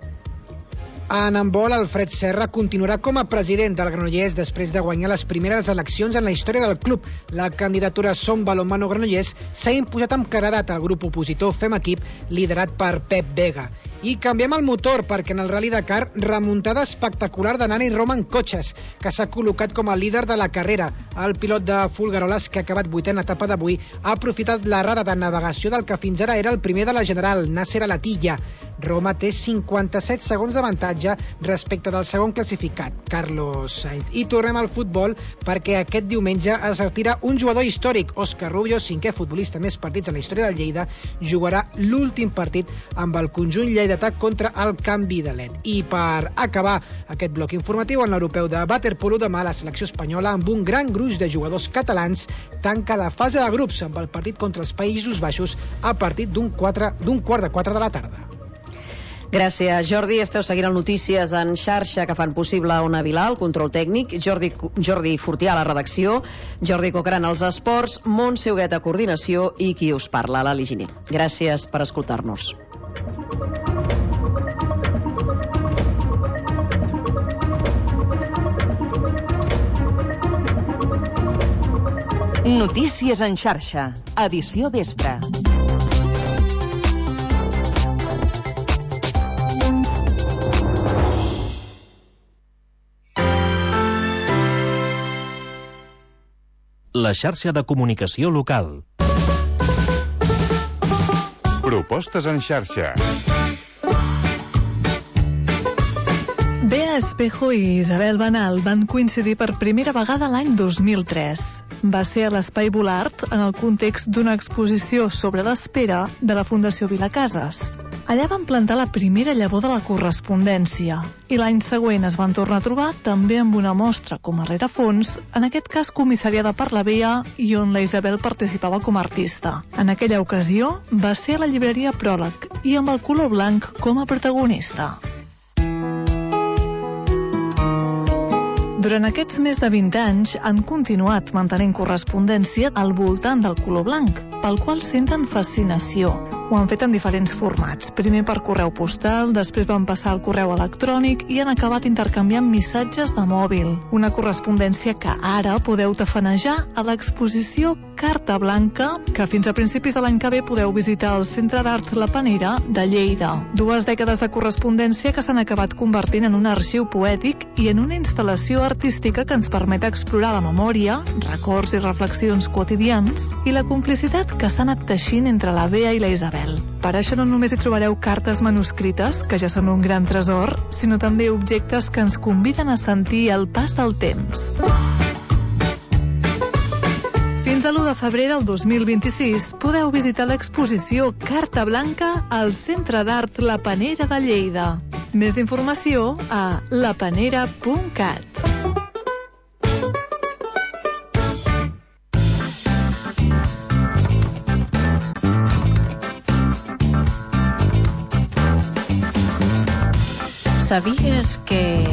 En handbol, Alfred Serra continuarà com a president del Granollers després de guanyar les primeres eleccions en la història del club. La candidatura Som Balonmano Granollers s'ha imposat amb claredat al grup opositor Fem Equip, liderat per Pep Vega. I canviem el motor perquè en el Rally Dakar, remuntada espectacular de Nani Roman Cotxes, que s'ha col·locat com a líder de la carrera. El pilot de Folgueroles, que ha acabat vuitena etapa d'avui, ha aprofitat la rada de navegació del que fins ara era el primer de la general, Nasser Alatilla. Roma té cinquanta-set segons d'avantatge respecte del segon classificat, Carlos Sainz. I tornem al futbol perquè aquest diumenge es retira un jugador històric. Òscar Rubio, cinquè futbolista més partits en la història del Lleida, jugarà l'últim partit amb el conjunt lleidatà contra el Canvi de Led. I per acabar aquest bloc informatiu, en l'europeu de waterpolo, demà la selecció espanyola, amb un gran gruix de jugadors catalans, tanca la fase de grups amb el partit contra els Països Baixos a partir d'un quart de quatre de la tarda.
Gràcies, Jordi. Esteu seguint el Notícies en xarxa que fan possible Ona Vilà, el control tècnic, Jordi, Jordi Fortià a la redacció, Jordi Cocran als esports, Montse Huguet a coordinació i qui us parla, l'Ali Giner. Gràcies per escoltar-nos.
Notícies en xarxa, edició vespre.
La xarxa de comunicació local.
Propostes en xarxa.
Bea Espejo i Isabel Banal van coincidir per primera vegada l'any dos mil tres. Va ser a l'Espai Volart en el context d'una exposició sobre l'espera de la Fundació Vilacases. Allà van plantar la primera llavor de la correspondència i l'any següent es van tornar a trobar també amb una mostra com a rerefons, en aquest cas comissariada per la Bea i on la Isabel participava com a artista. En aquella ocasió va ser a la llibreria Pròleg i amb el color blanc com a protagonista. Durant aquests més de vint anys han continuat mantenint correspondència al voltant del color blanc, pel qual senten fascinació. Ho han fet en diferents formats. Primer per correu postal, després van passar al correu electrònic i han acabat intercanviant missatges de mòbil. Una correspondència que ara podeu tafanejar a l'exposició Carta Blanca, que fins a principis de l'any que ve podeu visitar al Centre d'Art La Panera de Lleida. Dues dècades de correspondència que s'han acabat convertint en un arxiu poètic i en una instal·lació artística que ens permet explorar la memòria, records i reflexions quotidians i la complicitat que s'ha anat teixint entre la Bea i la Isabel. Per això no només hi trobareu cartes manuscrites, que ja són un gran tresor, sinó també objectes que ens conviden a sentir el pas del temps. Fins a l'u de febrer del dos mil vint-i-sis podeu visitar l'exposició Carta Blanca al Centre d'Art La Panera de Lleida. Més informació a lapanera punt cat.
¿Sabías que...?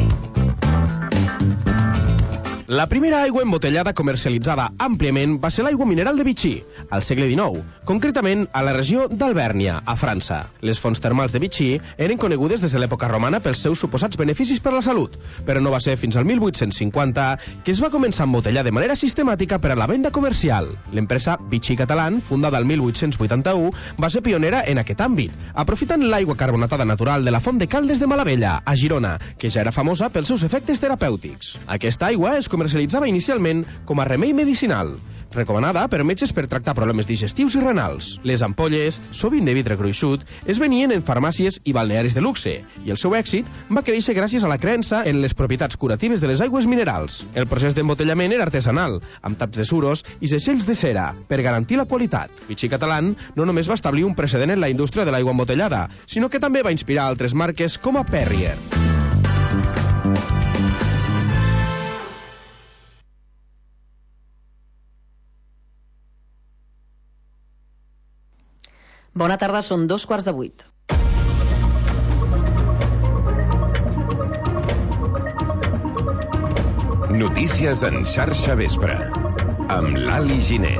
La primera aigua embotellada comercialitzada àmpliament va ser l'aigua mineral de Vichy, al segle dinou, concretament a la regió d'Alvèrnia, a França. Les fonts termals de Vichy eren conegudes des de l'època romana pels seus suposats beneficis per la salut, però no va ser fins al mil vuit-cents cinquanta que es va començar a embotellar de manera sistemàtica per a la venda comercial. L'empresa Vichy Catalan, fundada el mil vuit-cents vuitanta-u, va ser pionera en aquest àmbit, aprofitant l'aigua carbonatada natural de la font de Caldes de Malavella, a Girona, que ja era famosa pels seus efectes terapèutics. Aquesta aigua es comercialitzava inicialment com a remei medicinal, recomanada per metges per tractar problemes digestius i renals. Les ampolles, sovint de vidre gruixut, es venien en farmàcies i balnearis de luxe, i el seu èxit va créixer gràcies a la creença en les propietats curatives de les aigües minerals. El procés d'embotellament era artesanal, amb taps de suros i seixells de cera, per garantir la qualitat. Vichy Catalan no només va establir un precedent en la indústria de l'aigua embotellada, sinó que també va inspirar altres marques com a Perrier.
Bona tarda, són dos quarts de vuit.
Notícies en xarxa vespre, amb l'Ali Giner.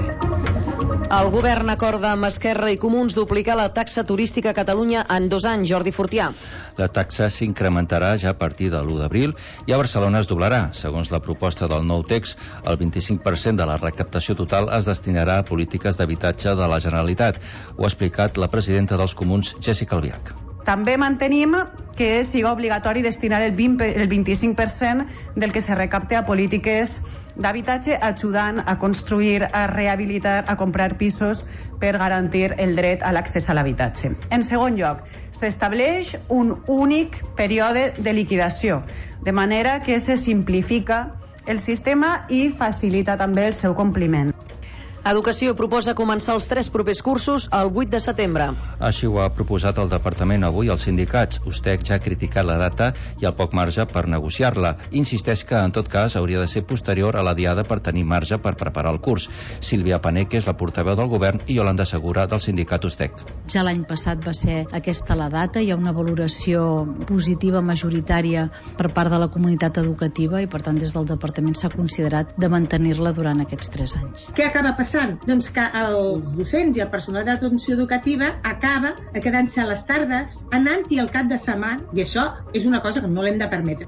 El govern acorda amb Esquerra i Comuns duplicar la taxa turística a Catalunya en dos anys. Jordi Fortià.
La taxa s'incrementarà ja a partir de l'u d'abril i a Barcelona es doblarà. Segons la proposta del nou text, el vint-i-cinc per cent de la recaptació total es destinarà a polítiques d'habitatge de la Generalitat. Ho ha explicat la presidenta dels Comuns, Jéssica Albiach.
També mantenim que siga obligatori destinar el vint-i-cinc per cent del que se recapte a polítiques d'habitatge, ajudant a construir, a rehabilitar, a comprar pisos per garantir el dret a l'accés a l'habitatge. En segon lloc, s'estableix un únic període de liquidació, de manera que se simplifica el sistema i facilita també el seu compliment.
Educació proposa començar els tres propers cursos el vuit de setembre.
Així ho ha proposat el departament avui als sindicats. USTEC ja ha criticat la data i el poc marge per negociar-la. Insisteix que, en tot cas, hauria de ser posterior a la diada per tenir marge per preparar el curs. Sílvia Paneque és la portaveu del govern i Yolanda Segura del sindicat USTEC.
Ja l'any passat va ser aquesta la data, hi ha una valoració positiva majoritària per part de la comunitat educativa i, per tant, des del departament s'ha considerat de mantenir-la durant aquests tres anys.
Què acaba passant? Doncs que els docents i el personal d'atenció educativa acaba quedant-se a les tardes, anant-hi al cap de setmana, i això és una cosa que no l'hem de permetre.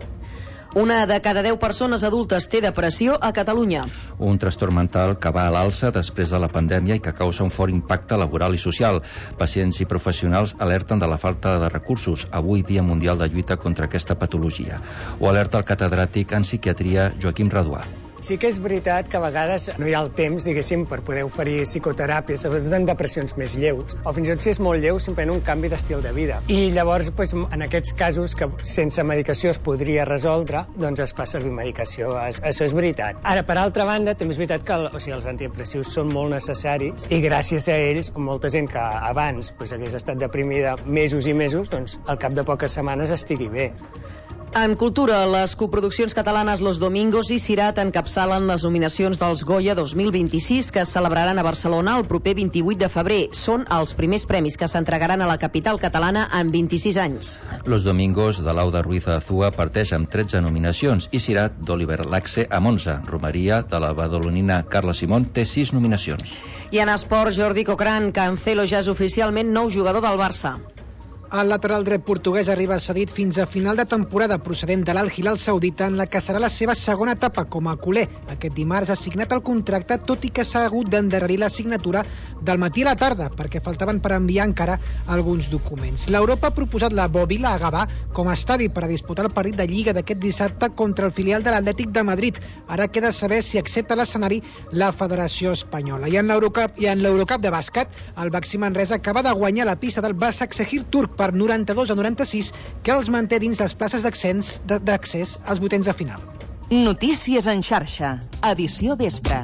Una de cada deu persones adultes té depressió a Catalunya.
Un trastorn mental que va a l'alça després de la pandèmia i que causa un fort impacte laboral i social. Pacients i professionals alerten de la falta de recursos, avui Dia Mundial de Lluita contra aquesta patologia. Ho alerta el catedràtic en psiquiatria Joaquim Raduà.
Sí que és veritat que a vegades no hi ha el temps, diguéssim, per poder oferir psicoteràpia, sobretot en depressions més lleus, o fins i tot si és molt lleu, simplement un canvi d'estil de vida. I llavors, doncs, en aquests casos que sense medicació es podria resoldre, doncs es fa servir medicació. Això és veritat. Ara, per altra banda, també és veritat que el, o sigui, els antidepressius són molt necessaris i gràcies a ells, molta gent que abans doncs, hagués estat deprimida mesos i mesos, doncs al cap de poques setmanes estigui bé.
En cultura, les coproduccions catalanes Los Domingos i Cirat encapçalen les nominacions dels Goya dos mil vint-i-sis que es celebraran a Barcelona el proper vint-i-vuit de febrer. Són els primers premis que s'entregaran a la capital catalana en vint-i-sis anys.
Los Domingos, de Lauda Ruiz Azúa, parteix amb tretze nominacions i Cirat, d'Oliver Laxe, amb onze. Romeria, de la badalonina Carla Simón, té sis nominacions.
I en esport, Jordi Cochrane, Cancelo ja és oficialment nou jugador del Barça.
El lateral dret portuguès arriba cedit fins a final de temporada procedent de l'Al-Hilal saudita en la que serà la seva segona etapa com a culer. Aquest dimarts ha signat el contracte, tot i que s'ha hagut d'endarrerir la signatura del matí a la tarda perquè faltaven per enviar encara alguns documents. L'Europa ha proposat la Bòbila a Gavà com a estadi per a disputar el partit de Lliga d'aquest dissabte contra el filial de l'Atlètic de Madrid. Ara queda saber si accepta l'escenari la Federació Espanyola. I en l'Eurocup i en l'Eurocup de bàsquet, el Baxi Manresa acaba de guanyar la pista del Başakşehir turc per noranta-dos a noranta-sis, que els manté dins les places d'accés als vuitens de final.
Notícies en xarxa, edició vespre.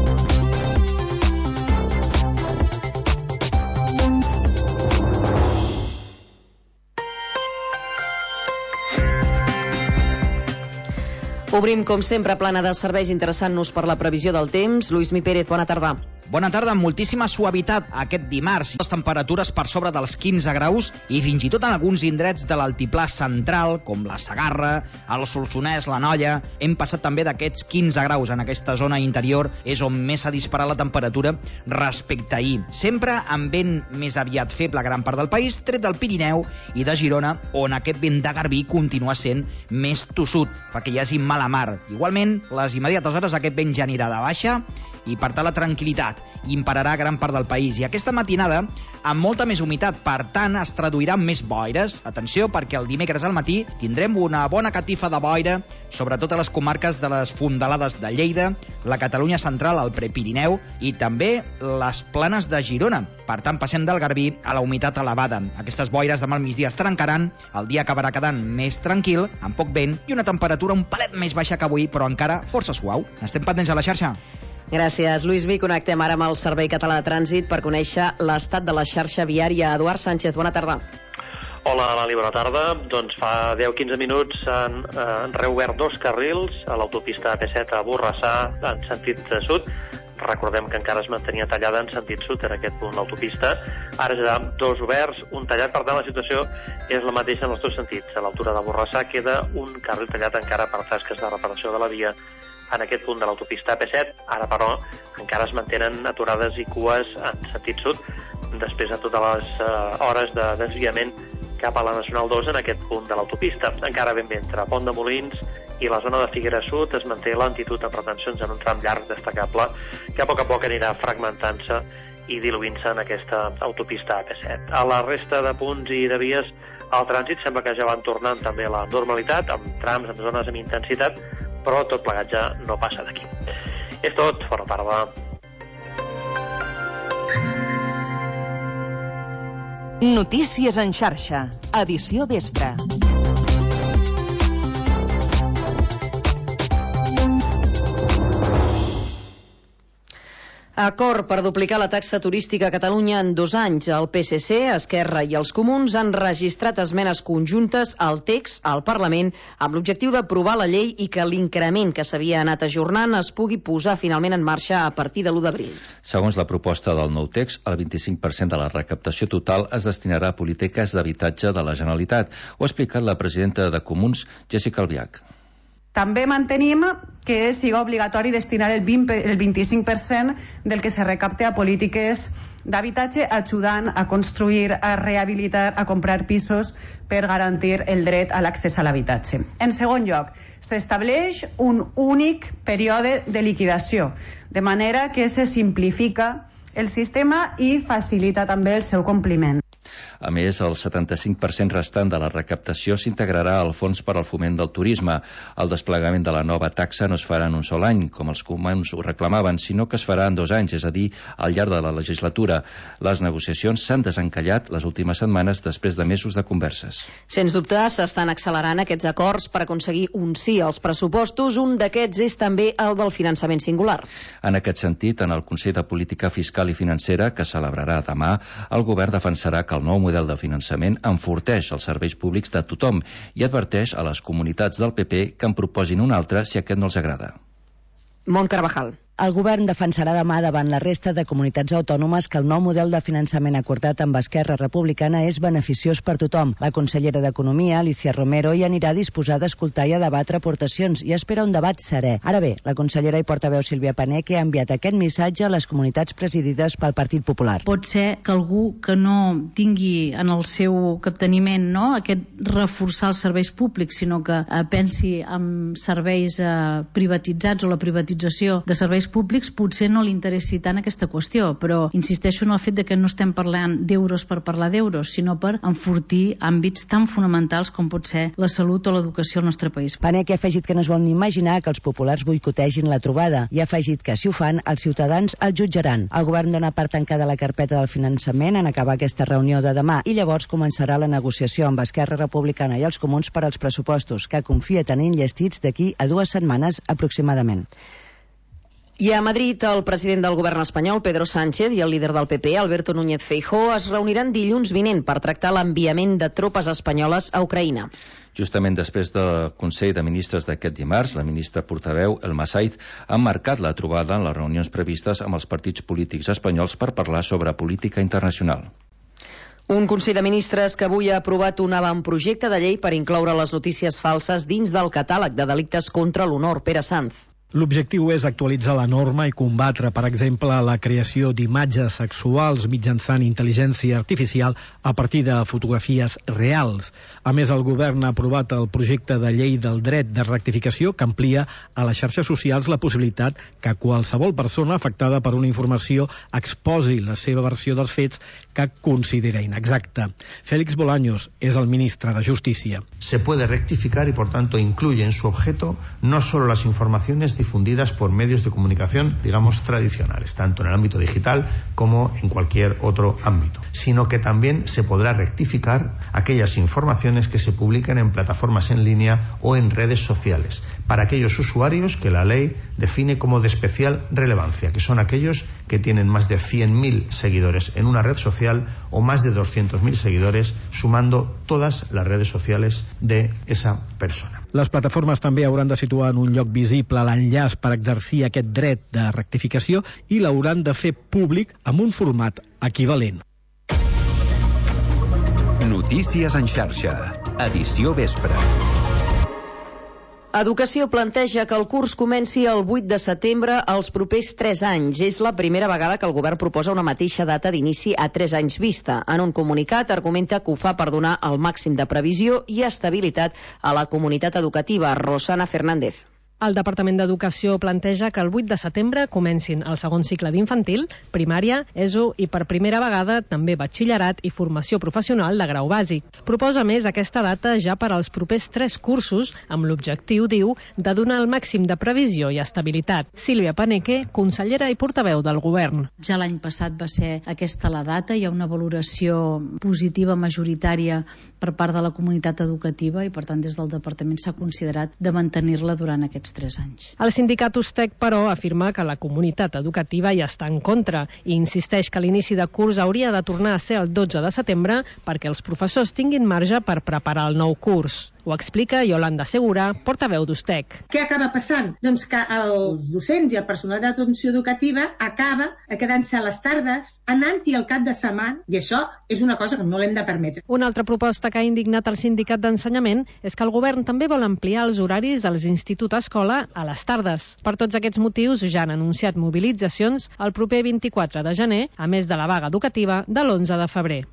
Obrim, com sempre, plana de serveis interessant-nos per la previsió del temps. Lluís Mi Pérez, bona tarda.
Bona tarda, amb moltíssima suavitat aquest dimarts. Les temperatures per sobre dels quinze graus i fins i tot en alguns indrets de l'altiplà central, com la Segarra, el Solsonès, la Nolla. Hem passat també d'aquests quinze graus en aquesta zona interior, és on més s'ha disparat la temperatura respecte a ahir. Sempre amb vent més aviat feble a gran part del país, tret del Pirineu i de Girona, on aquest vent de garbí continua sent més tossut, fa que hi hagi mala mar. Igualment, les immediates hores aquest vent ja anirà de baixa i per tant la tranquil·litat. i impararà gran part del país. I aquesta matinada, amb molta més humitat, per tant, es traduirà en més boires. Atenció, perquè el dimecres al matí tindrem una bona catifa de boira, sobretot a les comarques de les fondalades de Lleida, la Catalunya central, el Prepirineu i també les planes de Girona. Per tant, passem del Garbí a la humitat elevada. Aquestes boires demà al migdia es trencaran, el dia acabarà quedant més tranquil, amb poc vent i una temperatura un palet més baixa que avui, però encara força suau. Estem pendents a la xarxa.
Gràcies, Lluís Vi. Connectem ara amb el Servei Català de Trànsit per conèixer l'estat de la xarxa viària. Eduard Sánchez, bona tarda.
Hola, Lali, bona tarda. Doncs fa deu quinze minuts han, eh, han reobert dos carrils a l'autopista A P set a Borrassà en sentit sud. Recordem que encara es mantenia tallada en sentit sud en aquest punt l'autopista. Ara ja dos oberts, un tallat. Per tant, la situació és la mateixa en els dos sentits. A l'altura de Borrassà queda un carril tallat encara per tasques de reparació de la via en aquest punt de l'autopista A P set. Ara, però, encara es mantenen aturades i cues en sentit sud després de totes les uh, hores de desviament cap a la Nacional dos en aquest punt de l'autopista. Encara ben bé entre Pont de Molins i la zona de Figueres Sud es manté lentitud de pretensions en un tram llarg destacable que a poc a poc anirà fragmentant-se i diluint-se en aquesta autopista A P set. A la resta de punts i de vies, el trànsit sembla que ja van tornant també a la normalitat, amb trams en zones amb intensitat, però tot plegat ja no passa d'aquí. És tot, bona tarda.
Notícies en xarxa, edició vespre.
Acord per duplicar la taxa turística a Catalunya en dos anys. El P S C, Esquerra i els Comuns han registrat esmenes conjuntes al text al Parlament amb l'objectiu d'aprovar la llei i que l'increment que s'havia anat ajornant es pugui posar finalment en marxa a partir de l'u d'abril.
Segons la proposta del nou text, el vint-i-cinc per cent de la recaptació total es destinarà a polítiques d'habitatge de la Generalitat. Ho ha explicat la presidenta de Comuns, Jessica Albiach.
També mantenim que sigui obligatori destinar el vint-i-cinc per cent del que se recapte a polítiques d'habitatge, ajudant a construir, a rehabilitar, a comprar pisos per garantir el dret a l'accés a l'habitatge. En segon lloc, s'estableix un únic període de liquidació, de manera que se simplifica el sistema i facilita també el seu compliment.
A més, el setanta-cinc per cent restant de la recaptació s'integrarà al Fons per al Foment del Turisme. El desplegament de la nova taxa no es farà en un sol any, com els comuns ho reclamaven, sinó que es farà en dos anys, és a dir, al llarg de la legislatura. Les negociacions s'han desencallat les últimes setmanes després de mesos de converses.
Sens dubte, s'estan accelerant aquests acords per aconseguir un sí als pressupostos. Un d'aquests és també el del finançament singular.
En aquest sentit, en el Consell de Política Fiscal i Financera, que celebrarà demà, el govern defensarà que el nou model de finançament enforteix els serveis públics de tothom i adverteix a les comunitats del P P que en proposin un altre si aquest no els agrada.
Mont Carvajal.
El govern defensarà demà davant la resta de comunitats autònomes que el nou model de finançament acordat amb Esquerra Republicana és beneficiós per tothom. La consellera d'Economia, Alicia Romero, hi anirà disposada a escoltar i a debatre aportacions i espera un debat serè. Ara bé, la consellera i portaveu Sílvia Paneque ha enviat aquest missatge a les comunitats presidides pel Partit Popular.
Pot ser que algú que no tingui en el seu capteniment, no, aquest reforçar els serveis públics, sinó que eh, pensi en serveis eh, privatitzats o la privatització de serveis públics, potser no li interessi tant aquesta qüestió, però insisteixo en el fet de que no estem parlant d'euros per parlar d'euros, sinó per enfortir àmbits tan fonamentals com pot ser la salut o l'educació al nostre país.
Paneque ha afegit que no es vol ni imaginar que els populars boicotegin la trobada i ha afegit que si ho fan, els ciutadans el jutjaran. El govern dona per tancada la carpeta del finançament en acabar aquesta reunió de demà i llavors començarà la negociació amb Esquerra Republicana i els Comuns per als pressupostos, que confia tenir enllestits d'aquí a dues setmanes aproximadament.
I a Madrid, el president del govern espanyol, Pedro Sánchez, i el líder del P P, Alberto Núñez Feijóo, es reuniran dilluns vinent per tractar l'enviament de tropes espanyoles a Ucraïna.
Justament després del Consell de Ministres d'aquest dimarts, la ministra portaveu, Elma Saiz, ha marcat la trobada en les reunions previstes amb els partits polítics espanyols per parlar sobre política internacional.
Un Consell de Ministres que avui ha aprovat un avantprojecte de llei per incloure les notícies falses dins del catàleg de delictes contra l'honor. Pere Sanz.
L'objectiu és actualitzar la norma i combatre, per exemple, la creació d'imatges sexuals mitjançant intel·ligència artificial a partir de fotografies reals. A més, el govern ha aprovat el projecte de llei del dret de rectificació que amplia a les xarxes socials la possibilitat que qualsevol persona afectada per una informació exposi la seva versió dels fets que considera inexacta. Félix Bolaños és el ministre de Justícia.
Se puede rectificar y, por tanto, incluye en su objeto no solo las informaciones difundidas por medios de comunicación, digamos, tradicionales, tanto en el ámbito digital como en cualquier otro ámbito, sino que también se podrá rectificar aquellas informaciones que se publican en plataformas en línea o en redes sociales, para aquellos usuarios que la ley define como de especial relevancia, que son aquellos que tienen más de cien mil seguidores en una red social o más de doscientos mil seguidores, sumando todas las redes sociales de esa persona.
Les plataformes també hauran de situar en un lloc visible l'enllaç per exercir aquest dret de rectificació i l'hauran de fer públic amb un format equivalent.
Notícies en xarxa, edició vespre.
Educació planteja que el curs comenci el vuit de setembre als propers tres anys. És la primera vegada que el govern proposa una mateixa data d'inici a tres anys vista. En un comunicat argumenta que ho fa per donar el màxim de previsió i estabilitat a la comunitat educativa. Rosana Fernández.
El Departament d'Educació planteja que el vuit de setembre comencin el segon cicle d'infantil, primària, E S O i per primera vegada també batxillerat i formació professional de grau bàsic. Proposa més aquesta data ja per als propers tres cursos amb l'objectiu, diu, de donar el màxim de previsió i estabilitat. Sílvia Paneque, consellera i portaveu del govern.
Ja l'any passat va ser aquesta la data, hi ha una valoració positiva majoritària per part de la comunitat educativa i per tant des del departament s'ha considerat de mantenir-la durant aquests tres anys.
El sindicat USTEC, però, afirma que la comunitat educativa ja està en contra i insisteix que l'inici de curs hauria de tornar a ser el dotze de setembre perquè els professors tinguin marge per preparar el nou curs. Ho explica Yolanda Segura, portaveu d'USTEC.
Què acaba passant? Doncs que els docents i el personal d'atenció educativa acaba quedant-se a les tardes, anant-hi al cap de setmana, i això és una cosa que no l'hem de permetre.
Una altra proposta que ha indignat el sindicat d'ensenyament és que el govern també vol ampliar els horaris als institut-escola a les tardes. Per tots aquests motius ja han anunciat mobilitzacions el proper vint-i-quatre de gener, a més de la vaga educativa de l'onze de febrer.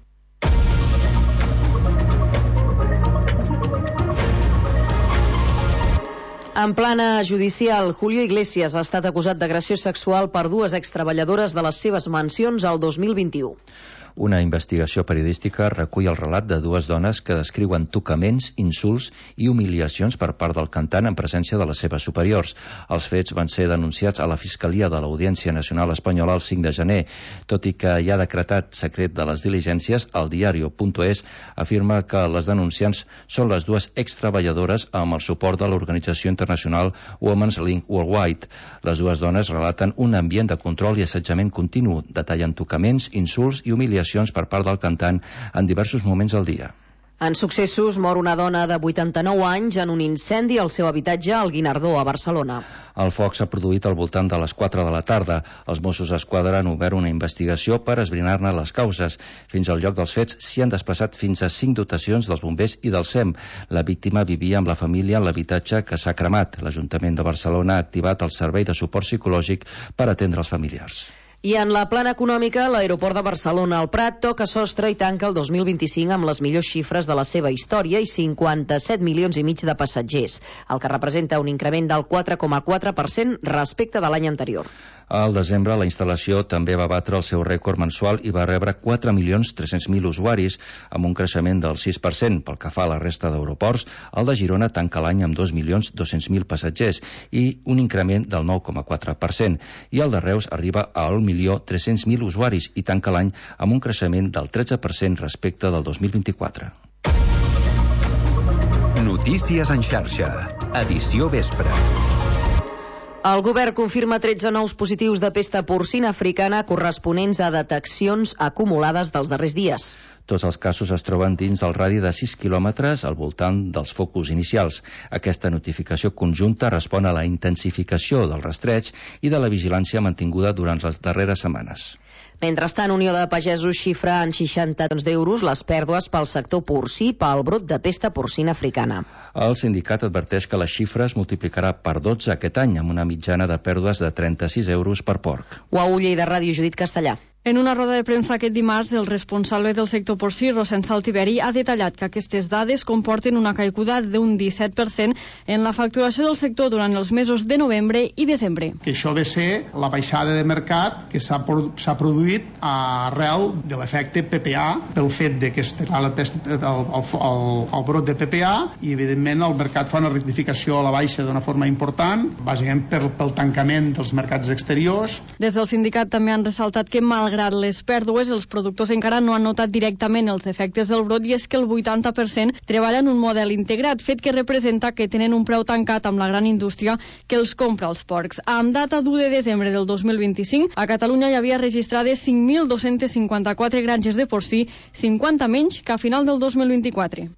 En plana judicial, Julio Iglesias ha estat acusat d'agressió sexual per dues extreballadores de les seves mansions al dos mil vint-i-u.
Una investigació periodística recull el relat de dues dones que descriuen tocaments, insults i humiliacions per part del cantant en presència de les seves superiors. Els fets van ser denunciats a la Fiscalia de l'Audiència Nacional Espanyola el cinc de gener. Tot i que hi ha decretat secret de les diligències, el diario punto es afirma que les denunciants són les dues extreballadores amb el suport de l'organització internacional Women's Link Worldwide. Les dues dones relaten un ambient de control i assetjament continu, detallen tocaments, insults i humiliacions per part del cantant en diversos moments del dia.
En successos, mor una dona de vuitanta-nou anys en un incendi al seu habitatge al Guinardó, a Barcelona.
El foc s'ha produït al voltant de les quatre de la tarda. Els Mossos d'Esquadra han obert una investigació per esbrinar-ne les causes. Fins al lloc dels fets s'hi han desplaçat fins a cinc dotacions dels bombers i del SEM. La víctima vivia amb la família en l'habitatge que s'ha cremat. L'Ajuntament de Barcelona ha activat el servei de suport psicològic per atendre els familiars.
I en la plana econòmica, l'aeroport de Barcelona al Prat toca sostre i tanca el dos mil vint-i-cinc amb les millors xifres de la seva història i cinquanta-set milions i mig de passatgers, el que representa un increment del quatre coma quatre per cent respecte de l'any anterior.
Al desembre, la instal·lació també va batre el seu rècord mensual i va rebre quatre milions tres-cents mil usuaris, amb un creixement del sis per cent. Pel que fa a la resta d'aeroports, el de Girona tanca l'any amb dos milions dos-cents mil passatgers i un increment del nou coma quatre per cent. I el de Reus arriba a un milió tres-cents mil usuaris i tanca l'any amb un creixement del tretze per cent respecte del dos mil vint-i-quatre.
Notícies en xarxa, edició vespre.
El govern confirma tretze nous positius de pesta porcina africana corresponents a deteccions acumulades dels darrers dies.
Tots els casos es troben dins del radi de sis quilòmetres al voltant dels focus inicials. Aquesta notificació conjunta respon a la intensificació del rastreig i de la vigilància mantinguda durant les darreres setmanes.
Mentrestant, Unió de Pagesos xifra en seixanta milions d'euros les pèrdues pel sector porcí pel brot de pesta porcina africana.
El sindicat adverteix que la xifra es multiplicarà per dotze aquest any, amb una mitjana de pèrdues de trenta-sis euros per porc.
U A U Lleida Ràdio, Judit Castellà.
En una roda de premsa aquest dimarts, el responsable del sector porcí, Rosén Saltiveri, ha detallat que aquestes dades comporten una caiguda d'un disset per cent en la facturació del sector durant els mesos de novembre i desembre.
Que això ve ser la baixada de mercat que s'ha produït arrel de l'efecte P P A, pel fet de que es tenia el, el, el, el brot de P P A, i evidentment el mercat fa una rectificació a la baixa d'una forma important, bàsicament pel, pel tancament dels mercats exteriors.
Des del sindicat també han ressaltat que malgrat Malgrat les pèrdues, els productors encara no han notat directament els efectes del brot, i és que el vuitanta per cent treballa en un model integrat, fet que representa que tenen un preu tancat amb la gran indústria que els compra els porcs. Amb data d'u de desembre del dos mil vint-i-cinc, a Catalunya hi havia registrades cinc mil dos-cents cinquanta-quatre granges de porcí, cinquanta menys que a final del dos mil vint-i-quatre.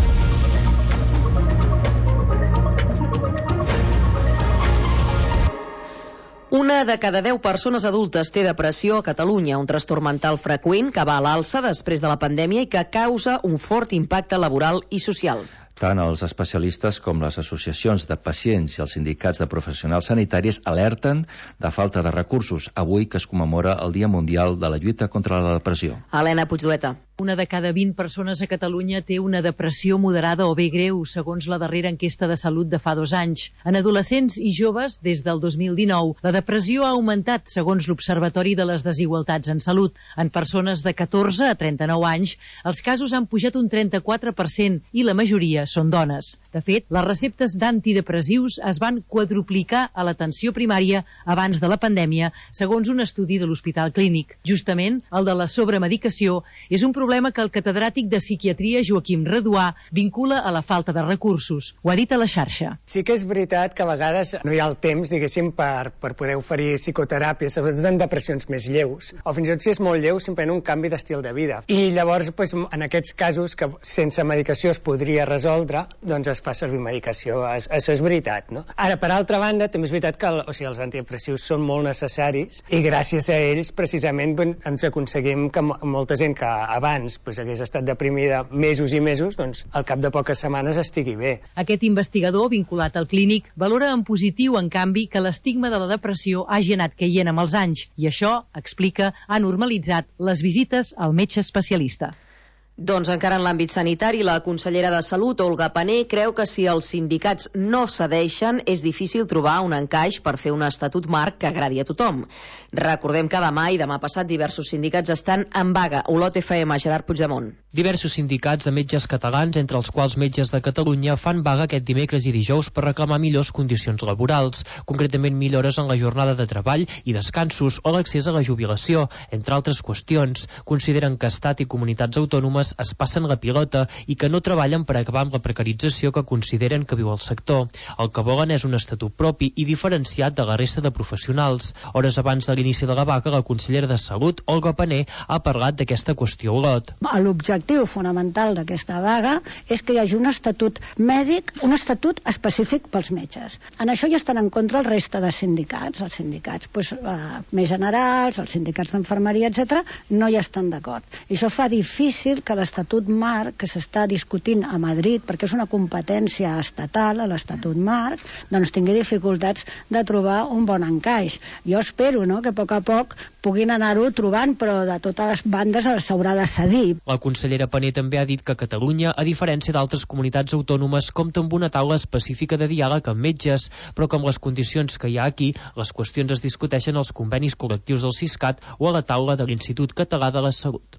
Una de cada deu persones adultes té depressió a Catalunya, un trastorn mental freqüent que va a l'alça després de la pandèmia i que causa un fort impacte laboral i social.
Tant els especialistes com les associacions de pacients i els sindicats de professionals sanitaris alerten de falta de recursos avui que es commemora el Dia Mundial de la Lluita contra la Depressió.
Helena Puigdueta.
Una de cada vint persones a Catalunya té una depressió moderada o bé greu, segons la darrera enquesta de salut de fa dos anys. En adolescents i joves, des del dos mil dinou, la depressió ha augmentat, segons l'Observatori de les Desigualtats en Salut. En persones de catorze a trenta-nou anys, els casos han pujat un trenta-quatre per cent i la majoria són dones. De fet, les receptes d'antidepressius es van quadruplicar a l'atenció primària abans de la pandèmia, segons un estudi de l'Hospital Clínic. Justament, el de la sobremedicació és un problema que el catedràtic de psiquiatria Joaquim Reduà vincula a la falta de recursos. Ho ha dit a la xarxa.
Sí que és veritat que a vegades no hi ha el temps, diguéssim, per, per poder oferir psicoteràpia, sobretot en depressions més lleus. O fins i tot si és molt lleu, simplement un canvi d'estil de vida. I llavors, doncs, en aquests casos que sense medicació es podria resoldre, doncs es fa servir medicació. Es, això és veritat, no? Ara, per altra banda, també és veritat que el, o sigui, els antidepressius són molt necessaris i gràcies a ells, precisament, ens aconseguim que molta gent que abans pues, hagués estat deprimida mesos i mesos, doncs al cap de poques setmanes estigui bé.
Aquest investigador, vinculat al Clínic, valora en positiu, en canvi, que l'estigma de la depressió hagi anat caient amb els anys, i això, explica, ha normalitzat les visites al metge especialista.
Doncs encara en l'àmbit sanitari, la consellera de Salut, Olga Pané, creu que si els sindicats no cedeixen és difícil trobar un encaix per fer un estatut marc que agradi a tothom. Recordem que demà i demà passat diversos sindicats estan en vaga. Olot F M, Gerard Puigdemont.
Diversos sindicats de metges catalans, entre els quals Metges de Catalunya, fan vaga aquest dimecres i dijous per reclamar millors condicions laborals, concretament millores en la jornada de treball i descansos o l'accés a la jubilació, entre altres qüestions. Consideren que Estat i comunitats autònomes es passen la pilota i que no treballen per acabar amb la precarització que consideren que viu el sector. El que volen és un estatut propi i diferenciat de la resta de professionals. Hores abans de l'inici de la vaga, la consellera de Salut, Olga Pané, ha parlat d'aquesta qüestió a Olot.
L'objectiu fonamental d'aquesta vaga és que hi hagi un estatut mèdic, un estatut específic pels metges. En això ja estan en contra el resta de sindicats. Els sindicats pues, eh, més generals, els sindicats d'infermeria, etcètera, no hi estan d'acord. I això fa difícil que l'Estatut Marc, que s'està discutint a Madrid, perquè és una competència estatal, l'Estatut Marc, doncs tingui dificultats de trobar un bon encaix. Jo espero, no?, que a poc a poc puguin anar-ho trobant, però de totes les bandes s'haurà de cedir.
La consellera Pané també ha dit que Catalunya, a diferència d'altres comunitats autònomes, compta amb una taula específica de diàleg amb metges, però com les condicions que hi ha aquí, les qüestions es discuteixen als convenis col·lectius del Siscat o a la taula de l'Institut Català de la Salut.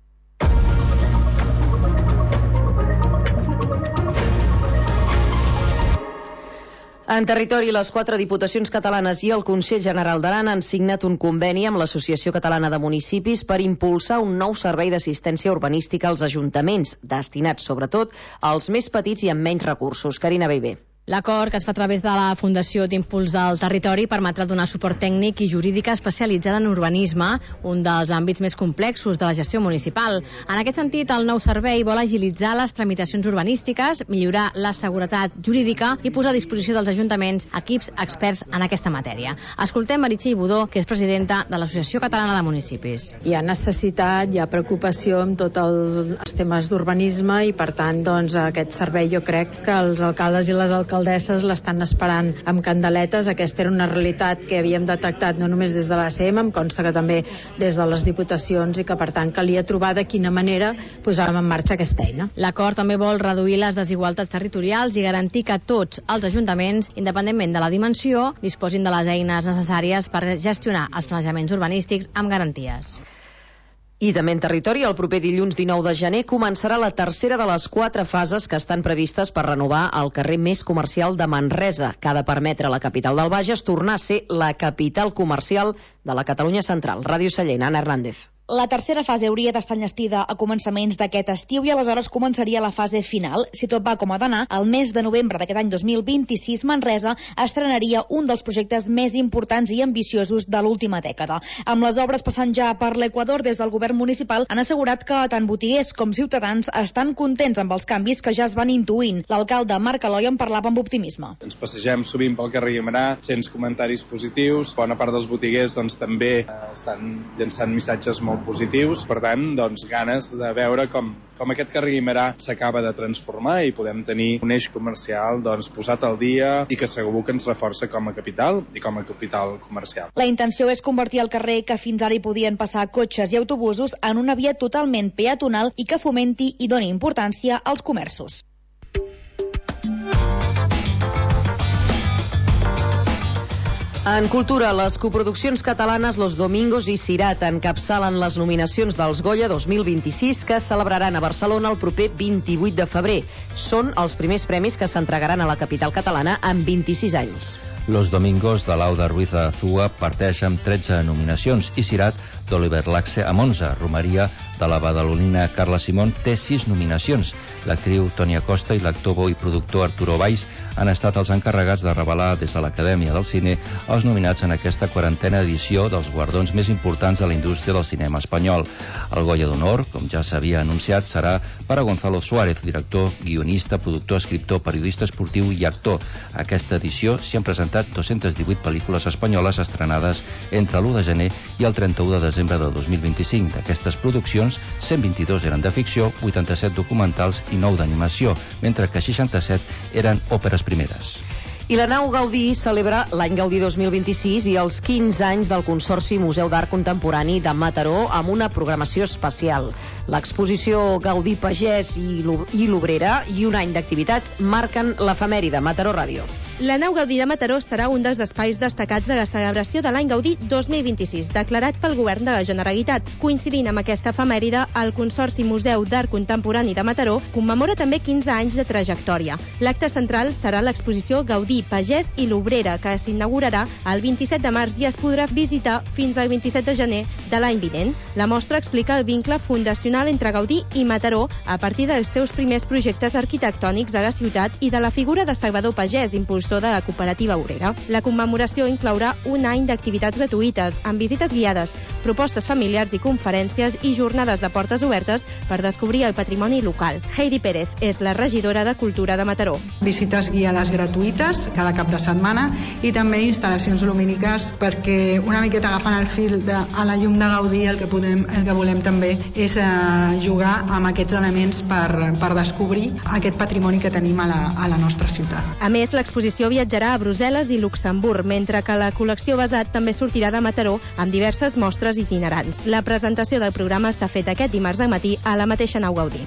En territori, les quatre diputacions catalanes i el Consell General d'Aran han signat un conveni amb l'Associació Catalana de Municipis per impulsar un nou servei d'assistència urbanística als ajuntaments, destinat sobretot als més petits i amb menys recursos. Carina Bellver.
L'acord, que es fa a través de la Fundació d'Impuls del Territori, permetrà donar suport tècnic i jurídica especialitzada en urbanisme, un dels àmbits més complexos de la gestió municipal. En aquest sentit, el nou servei vol agilitzar les tramitacions urbanístiques, millorar la seguretat jurídica i posar a disposició dels ajuntaments equips experts en aquesta matèria. Escoltem Meritxell Budó, que és presidenta de l'Associació Catalana de Municipis.
Hi ha necessitat, hi ha preocupació amb tots els temes d'urbanisme i, per tant, doncs, aquest servei jo crec que els alcaldes i les alcaldesses alcaldesses l'estan esperant amb candeletes. Aquesta era una realitat que havíem detectat no només des de l'A C M, em consta que també des de les diputacions, i que per tant calia trobar de quina manera posàvem en marxa aquesta eina.
L'acord també vol reduir les desigualtats territorials i garantir que tots els ajuntaments, independentment de la dimensió, disposin de les eines necessàries per gestionar els planejaments urbanístics amb garanties.
I també en territori, el proper dilluns dinou de gener començarà la tercera de les quatre fases que estan previstes per renovar el carrer més comercial de Manresa, que ha de permetre a la capital del Bages tornar a ser la capital comercial de la Catalunya Central. Ràdio Sallent, Anna Hernández.
La tercera fase hauria d'estar enllestida a començaments d'aquest estiu i aleshores començaria la fase final. Si tot va com ha d'anar, al mes de novembre d'aquest any dos mil vint-i-sis, Manresa estrenaria un dels projectes més importants i ambiciosos de l'última dècada. Amb les obres passant ja per l'Equador, des del govern municipal han assegurat que tant botiguers com ciutadans estan contents amb els canvis que ja es van intuint. L'alcalde Marc Eloi en parlava amb optimisme.
Ens passegem sovint pel carrer Guimerà, sents comentaris positius. Bona part dels botiguers doncs, també estan llançant missatges molt positius, per tant, doncs, ganes de veure com, com aquest carrer Guimerà s'acaba de transformar i podem tenir un eix comercial doncs, posat al dia i que segur que ens reforça com a capital i com a capital comercial.
La intenció és convertir el carrer, que fins ara hi podien passar cotxes i autobusos, en una via totalment peatonal i que fomenti i doni importància als comerços.
En cultura, les coproduccions catalanes Los Domingos i Cirat encapçalen les nominacions dels Goya dos mil vint-i-sis que es celebraran a Barcelona el proper vint-i-vuit de febrer. Són els primers premis que s'entregaran a la capital catalana en vint-i-sis anys.
Los Domingos de Lauda Ruiz de Azúa parteix amb tretze nominacions i Cirat d'Oliver Laxe amb onze. Romaria de la badalonina Carla Simón té sis nominacions. L'actriu Tònia Costa i l'actor bo i productor Arturo Valls han estat els encarregats de revelar des de l'Acadèmia del Cine els nominats en aquesta quarantena edició dels guardons més importants de la indústria del cinema espanyol. El Goya d'Honor, com ja s'havia anunciat, serà per a Gonzalo Suárez, director, guionista, productor, escriptor, periodista esportiu i actor. Aquesta edició s'hi han presentat dues-centes divuit pel·lícules espanyoles estrenades entre l'u de gener i el trenta-u de desembre de dos mil vint-i-cinc. D'aquestes produccions, cent vint-i-dos eren de ficció, vuitanta-set documentals i nou d'animació, mentre que seixanta-set eren òperes primeres.
I la nau Gaudí celebra l'any Gaudí dos mil vint-i-sis i els quinze anys del Consorci Museu d'Art Contemporani de Mataró amb una programació especial. L'exposició Gaudí Pagès i l'Obrera i un any d'activitats marquen l'efemèride. Mataró Ràdio.
La nau Gaudí de Mataró serà un dels espais destacats de la celebració de l'any Gaudí dos mil vint-i-sis, declarat pel Govern de la Generalitat. Coincidint amb aquesta efemèride, el Consorci Museu d'Art Contemporani de Mataró commemora també quinze anys de trajectòria. L'acte central serà l'exposició Gaudí, Pagès i l'Obrera, que s'inaugurarà el vint-i-set de març i es podrà visitar fins al vint-i-set de gener de l'any vinent. La mostra explica el vincle fundacional entre Gaudí i Mataró a partir dels seus primers projectes arquitectònics a la ciutat i de la figura de Salvador Pagès, impulsor de la cooperativa obrera. La commemoració inclourà un any d'activitats gratuïtes, amb visites guiades, propostes familiars i conferències i jornades de portes obertes per descobrir el patrimoni local. Heidi Pérez és la regidora de Cultura de Mataró.
Visites guiades gratuïtes cada cap de setmana i també instal·lacions lumíniques perquè una miqueta agafant el fil de a la llum de Gaudí el que, podem, el que volem també és eh, jugar amb aquests elements per, per descobrir aquest patrimoni que tenim a la, a la nostra ciutat.
A més, l'exposició viatjarà a Brussel·les i Luxemburg, mentre que la col·lecció Basat també sortirà de Mataró amb diverses mostres itinerants. La presentació del programa s'ha fet aquest dimarts al matí a la mateixa nau Gaudí.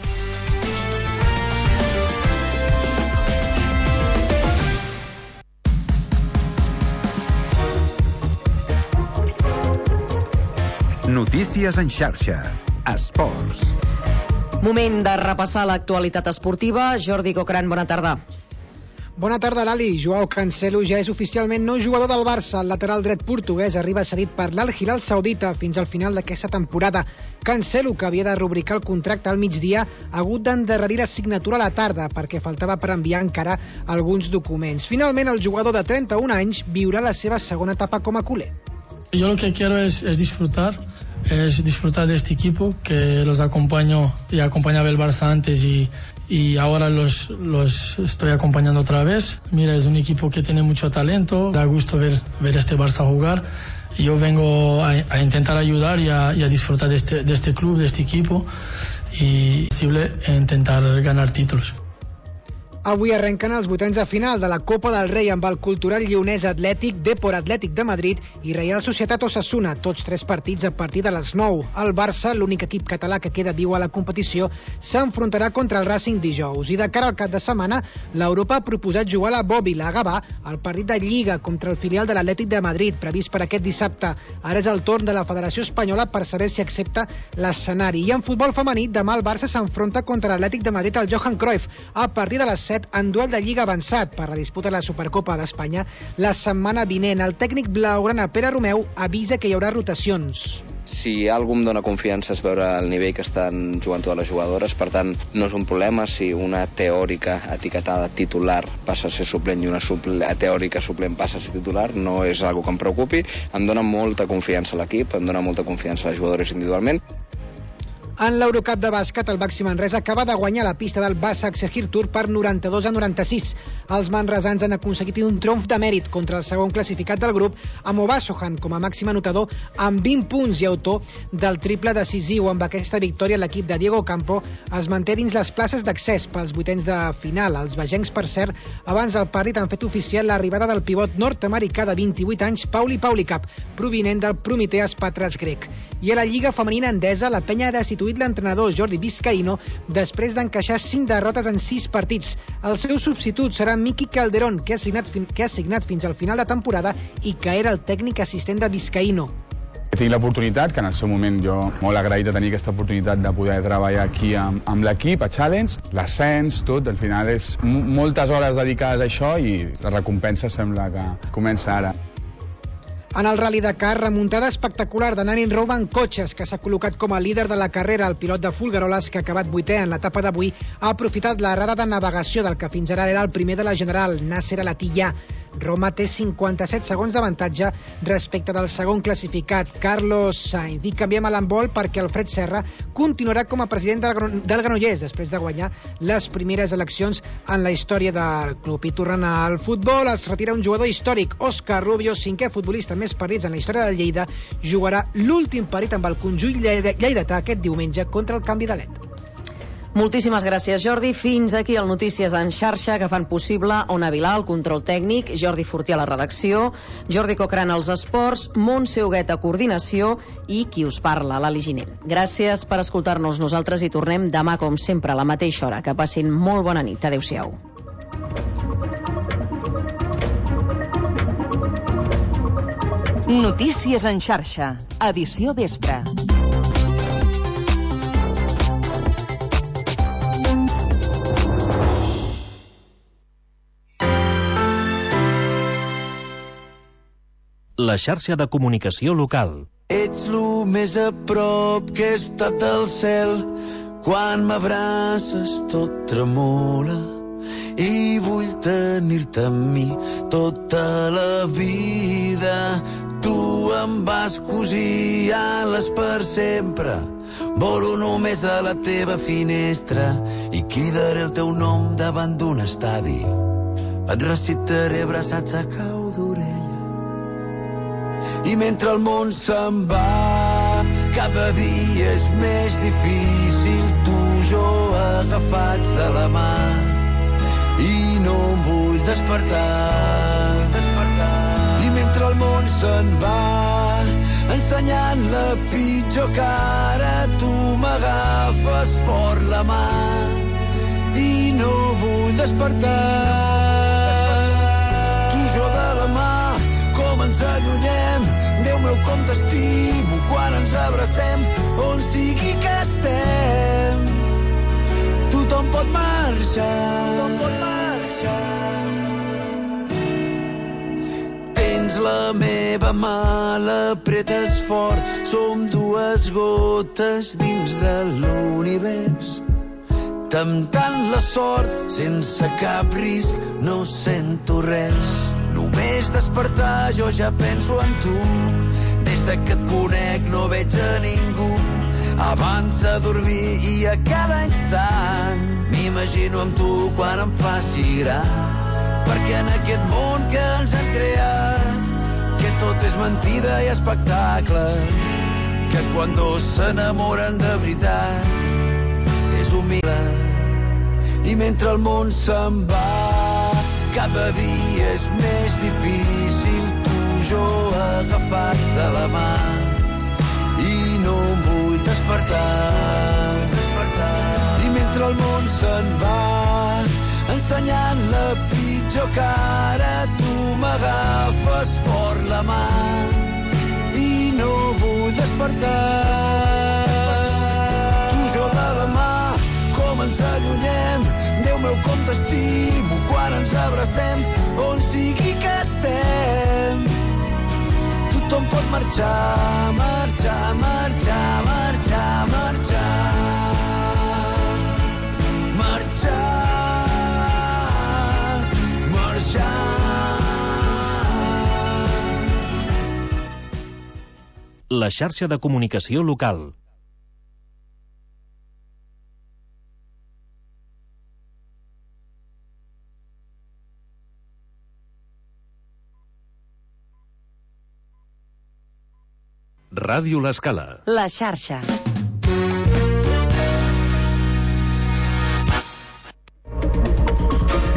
Notícies en xarxa. Esports.
Moment de repassar l'actualitat esportiva. Jordi Cocran, bona tarda.
Bona tarda, Lali. Joao Cancelo ja és oficialment nou jugador del Barça. El lateral dret portuguès arriba cedit per l'Al Hilal Saudita fins al final d'aquesta temporada. Cancelo, que havia de rubricar el contracte al migdia, ha hagut d'endarrerir la signatura a la tarda perquè faltava per enviar encara alguns documents. Finalment, el jugador de trenta-un anys viurà la seva segona etapa com a culer.
Yo lo que quiero es, es disfrutar, es disfrutar de este equipo que los acompaño y acompañaba el Barça antes y, y ahora los, los estoy acompañando otra vez. Mira, es un equipo que tiene mucho talento, da gusto ver, ver este Barça jugar. Y yo vengo a, a intentar ayudar y a, y a disfrutar de este, de este club, de este equipo y, si posible, intentar ganar títulos.
Avui arrenquen els vuitens de final de la Copa del Rei amb el cultural lleonès Atlètic, Depor Atlètic de Madrid i Reial Societat Osasuna, tots tres partits a partir de les nou. El Barça, l'únic equip català que queda viu a la competició, s'enfrontarà contra el Racing dijous. I de cara al cap de setmana, l'Europa ha proposat jugar a la Bòbila, a Gavà, el partit de Lliga contra el filial de l'Atlètic de Madrid, previst per aquest dissabte. Ara és el torn de la Federació Espanyola per saber si accepta l'escenari. I en futbol femení, demà el Barça s'enfronta contra l'Atlètic de Madrid al Johan Cruyff a partir de les set en duel de Lliga avançat per la disputa de la Supercopa d'Espanya la setmana vinent. El tècnic blaugrana Pere Romeu avisa que hi haurà rotacions.
Si algú em dóna confiança és veure el nivell que estan jugant totes les jugadores, per tant no és un problema si una teòrica etiquetada titular passa a ser suplent i una suple, teòrica suplent passa a ser titular, no és algo que em preocupi. Em dóna molta confiança a l'equip, em dóna molta confiança a les jugadores individualment.
En l'Eurocup de bàsquet, el Baxi Manresa acaba de guanyar la pista del Basak Shehir Tour per noranta-dos a noranta-sis. Els manresans han aconseguit un triomf de mèrit contra el segon classificat del grup, amb Obasohan com a màxim anotador amb vint punts i autor del triple decisiu. Amb aquesta victòria, l'equip de Diego Campo es manté dins les places d'accés pels vuitens de final. Els bagencs, per cert, abans del partit han fet oficial l'arribada del pivot nord-americà de vint-i-vuit anys, Pauli Paulicap, provinent del Prometeas Patras grec. I a la Lliga Femenina Endesa, la Penya ha destituït l'entrenador Jordi Vizcaíno després d'encaixar cinc derrotes en sis partits. El seu substitut serà Miki Calderón, que ha signat, que ha signat fins al final de temporada i que era el tècnic assistent de Vizcaíno.
Tinc l'oportunitat, que en el seu moment jo molt agraït de tenir aquesta oportunitat de poder treballar aquí amb, amb l'equip, a Challenge, l'ascens, tot, al final és moltes hores dedicades a això i la recompensa sembla que comença ara.
En el Rally Dakar, remuntada espectacular de Nanin Rouban Cotxes, que s'ha col·locat com a líder de la carrera. El pilot de Folgueroles, que ha acabat vuitè en l'etapa d'avui, ha aprofitat la errada de navegació del que fins ara era el primer de la general, Nasser Al-Attiyah. Roma té cinquanta-set segons d'avantatge respecte del segon classificat, Carlos Sainz. I canviem a l'handbol perquè Alfred Serra continuarà com a president del Granollers després de guanyar les primeres eleccions en la història del club. I tornant al futbol, es retira un jugador històric, Òscar Rubio, cinquè futbolista més partits en la història del Lleida, jugarà l'últim partit amb el conjunt lleidatà aquest diumenge contra el Canvi de Let.
Moltíssimes gràcies, Jordi. Fins aquí el Notícies en xarxa, que fan possible Ona Vilà, el control tècnic, Jordi Fortí a la redacció, Jordi Cocran als esports, Montse Huguet a coordinació i qui us parla, l'Ali Giner. Gràcies per escoltar-nos. Nosaltres hi tornem demà, com sempre, a la mateixa hora. Que passin molt bona nit. Adéu-siau.
Notícies en xarxa, edició vespre.
La xarxa de comunicació local.
Ets lo més a prop que he estat al cel. Quan m'abraces tot tremola i vull tenir-te amb mi tota la vida. Tu em vas cosir ales per sempre. Volo només a la teva finestra i cridaré el teu nom davant d'un estadi. Et recitaré abraçats a cau d'orella. I mentre el món se'n va, cada dia és més difícil, tu jo agafats de la mà. I no em vull despertar. I mentre el món se'n va, ensenyant la pitjor cara, tu m'agafes fort la mà. I no vull despertar. Tu jo de la mà, com ens allunyem. Déu meu, com t'estimo quan ens abracem. On sigui que estem, tothom pot marxar. Tothom pot marxar. la meva mà l'apretes fort. Som dues gotes dins de l'univers, temptant la sort sense cap risc, no sento res. Només despertar jo ja penso en tu, des de que et conec no veig a ningú. Abans de dormir i a cada instant m'imagino amb tu quan em faci gran, perquè en aquest món que ens han creat, que tot és mentida i espectacle, que quan dos s'enamoren de veritat és un miracle. I mentre el món se'n va, cada dia és més difícil, tu jo agafats de la mà, i no em vull despertar. I mentre el món se'n va, ensenyant la pitjor cara, tu m'agafes fort la mà, i no vull despertar. Tu jo de la mà, com ens allunyem, Déu meu com t'estimo quan ens abracem, on sigui que estem. Tothom pot marxar, marxar, marxar, marxar, marxar, marxar, marxar.
La xarxa de comunicació local. Ràdio L'Escala.
La xarxa.